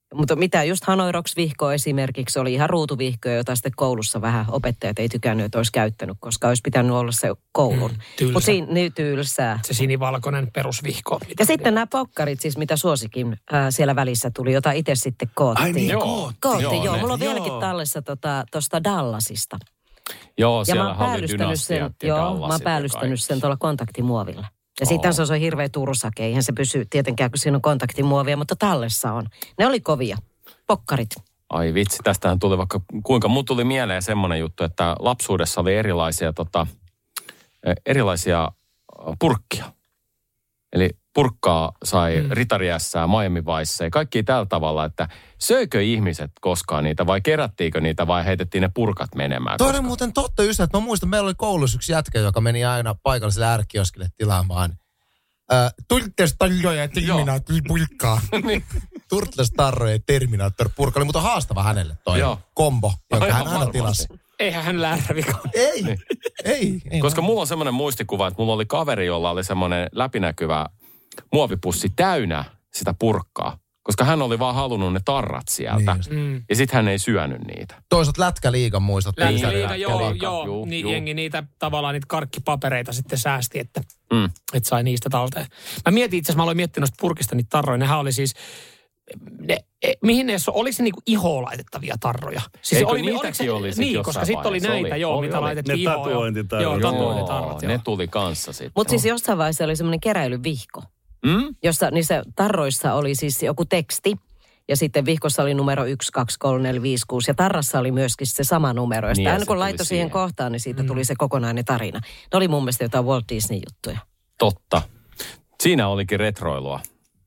Mutta mitä just Hanoi Rocks-vihkoa esimerkiksi oli ihan ruutuvihkoja, jota sitten koulussa vähän opettajat ei tykännyt, että olisi käyttänyt, koska olisi pitänyt olla se koulun. Mm, Mutta siinä niin tylsää. Se sinivalkoinen perusvihko. Ja sitten nämä pokkarit siis, mitä suosikin ää, siellä välissä tuli, jota itse sitten koottiin. Ai niin, koottiin. Koottiin, joo. joo. ne, Mulla on joo. vieläkin tallessa tuosta tota, Dallasista. Joo, Ja siellä mä oon päällystänyt sen, joo, mä oon päällystänyt sen tuolla kontaktimuovilla. Ja sitten se on hirveä tursake, eihän se pysy tietenkään, kun siinä on kontaktimuovia, mutta tallessa on. Ne oli kovia. Pokkarit. Ai vitsi, tästähän tuli vaikka kuinka. Mun tuli mieleen semmoinen juttu, että lapsuudessa oli erilaisia, tota, erilaisia purkkia. Eli purkkaa sai mm. Ritariässää, Miami Vice ja kaikki tällä tavalla, että söikö ihmiset koskaan niitä vai kerättiinkö niitä vai heitettiin ne purkat menemään? Toinen muuten totta ystävät. Mä muistan, meillä oli koulussa yksi jätkä, joka meni aina paikalliselle ärkioskille tilaamaan Turtles-tarroja ja Terminaattori-purkkaa. Turtles-tarroja ja Terminaattori-purkka oli muuten haastava hänelle toi Joo. kombo, jonka hän aina varmasti. tilasi. Eihän hän lähdevika. Ei, niin. ei, ei. Koska mulla on semmoinen muistikuva, että mulla oli kaveri, jolla oli semmoinen läpinäkyvä muovipussi täynnä sitä purkkaa. Koska hän oli vaan halunnut ne tarrat sieltä. Niin mm. Ja sit hän ei syönyt niitä. Toisaalta lätkäliigan muistat. Lätkäliiga, joo, Lätkäliiga, joo. juu, Niin juu. jengi niitä tavallaan niitä karkkipapereita sitten säästi, että, Mm. että sai niistä talteen. Mä mietin itse asiassa, mä aloin miettiä noista purkista niitä tarroja. Nehän oli siis, ne, e, mihin ne edes on, oliko se niinku ihoon laitettavia tarroja? Siis Eikö oli, niitäkin oliko se, oli sit Niin, jossain koska sitten oli vaiheessa? näitä, Oli, joo, oli, mitä oli. laitettiin Ne ihoon. tatuointitarrat. Joo, Joo, tatuointitarrat, joo. ne tuli kanssa sitten. Mutta siis jossain vaiheessa oli semmoinen keräilyvihko, Mm? jossa niissä tarroissa oli siis joku teksti. Ja sitten vihkossa oli numero yksi, kaksi, kolme, neljä, viisi, kuusi. Ja tarrassa oli myöskin se sama numero. Ja Niin, sitten ja aina se kun tuli laittoi siihen siihen. kohtaan, niin siitä tuli se kokonainen tarina. Ne oli mun mielestä jotain Walt Disney-juttuja. Totta. Siinä olikin retroilua.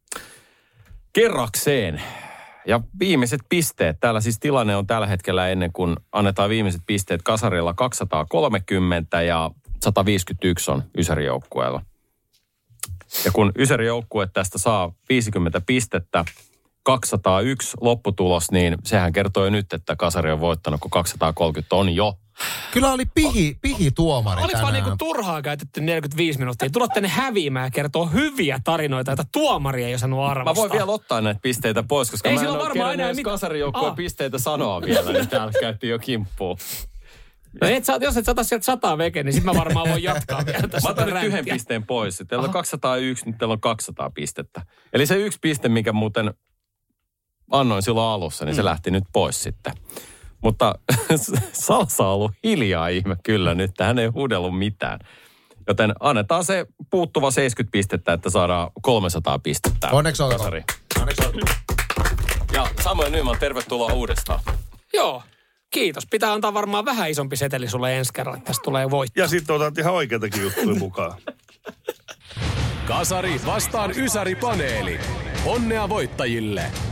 Kerrakseen. Ja viimeiset pisteet. Täällä siis tilanne on tällä hetkellä ennen kuin annetaan viimeiset pisteet kasarilla kaksisataakolmekymmentä ja sata viisikymmentäyksi on Ysäri-joukkueella. Ja kun Ysäri-joukkue tästä saa viisikymmentä pistettä, kaksisataayksi lopputulos, niin sehän kertoo jo nyt, että kasari on voittanut, kun kaksisataakolmekymmentä on jo. Kyllä oli pihi, pihi tuomari Oliko vaan tänään. niinku turhaa käytetty neljäkymmentäviisi minuuttia? Tulot tänne häviämään ja kertoo hyviä tarinoita, joita tuomari ei osannut arvostaa. Mä voin vielä ottaa näitä pisteitä pois, koska Ei mä en sillä ole varmaan enää kerännyt mitään. kasarijoukkueen Ah. pisteitä sanoa vielä, niin täällä käytiin jo kimppuun. No et saa, jos et sata sieltä sataa veke, niin sit mä varmaan voin jatkaa vielä tässä. Mä otan nyt ränttiä. yhden pisteen pois. Teillä on kaksisataayksi, nyt teillä on kaksisataa pistettä. Eli se yksi piste, mikä muuten annoin silloin alussa, niin se lähti nyt pois sitten. Mutta Salsa on ollut hiljaa ihme kyllä nyt. Hän ei huudellut mitään. Joten annetaan se puuttuva seitsemänkymmentä pistettä, että saadaan kolmesataa pistettä. Onneksi olkoon. Kasari. Onneksi olkoon. Ja Samuel Nyman, tervetuloa uudestaan. Joo, kiitos. Pitää antaa varmaan vähän isompi seteli sulle ensi kerralla, että tästä tulee voitto. Ja sitten otat ihan oikeitakin juttuja mukaan. Kasari vastaan Ysäri-paneeli. Onnea voittajille!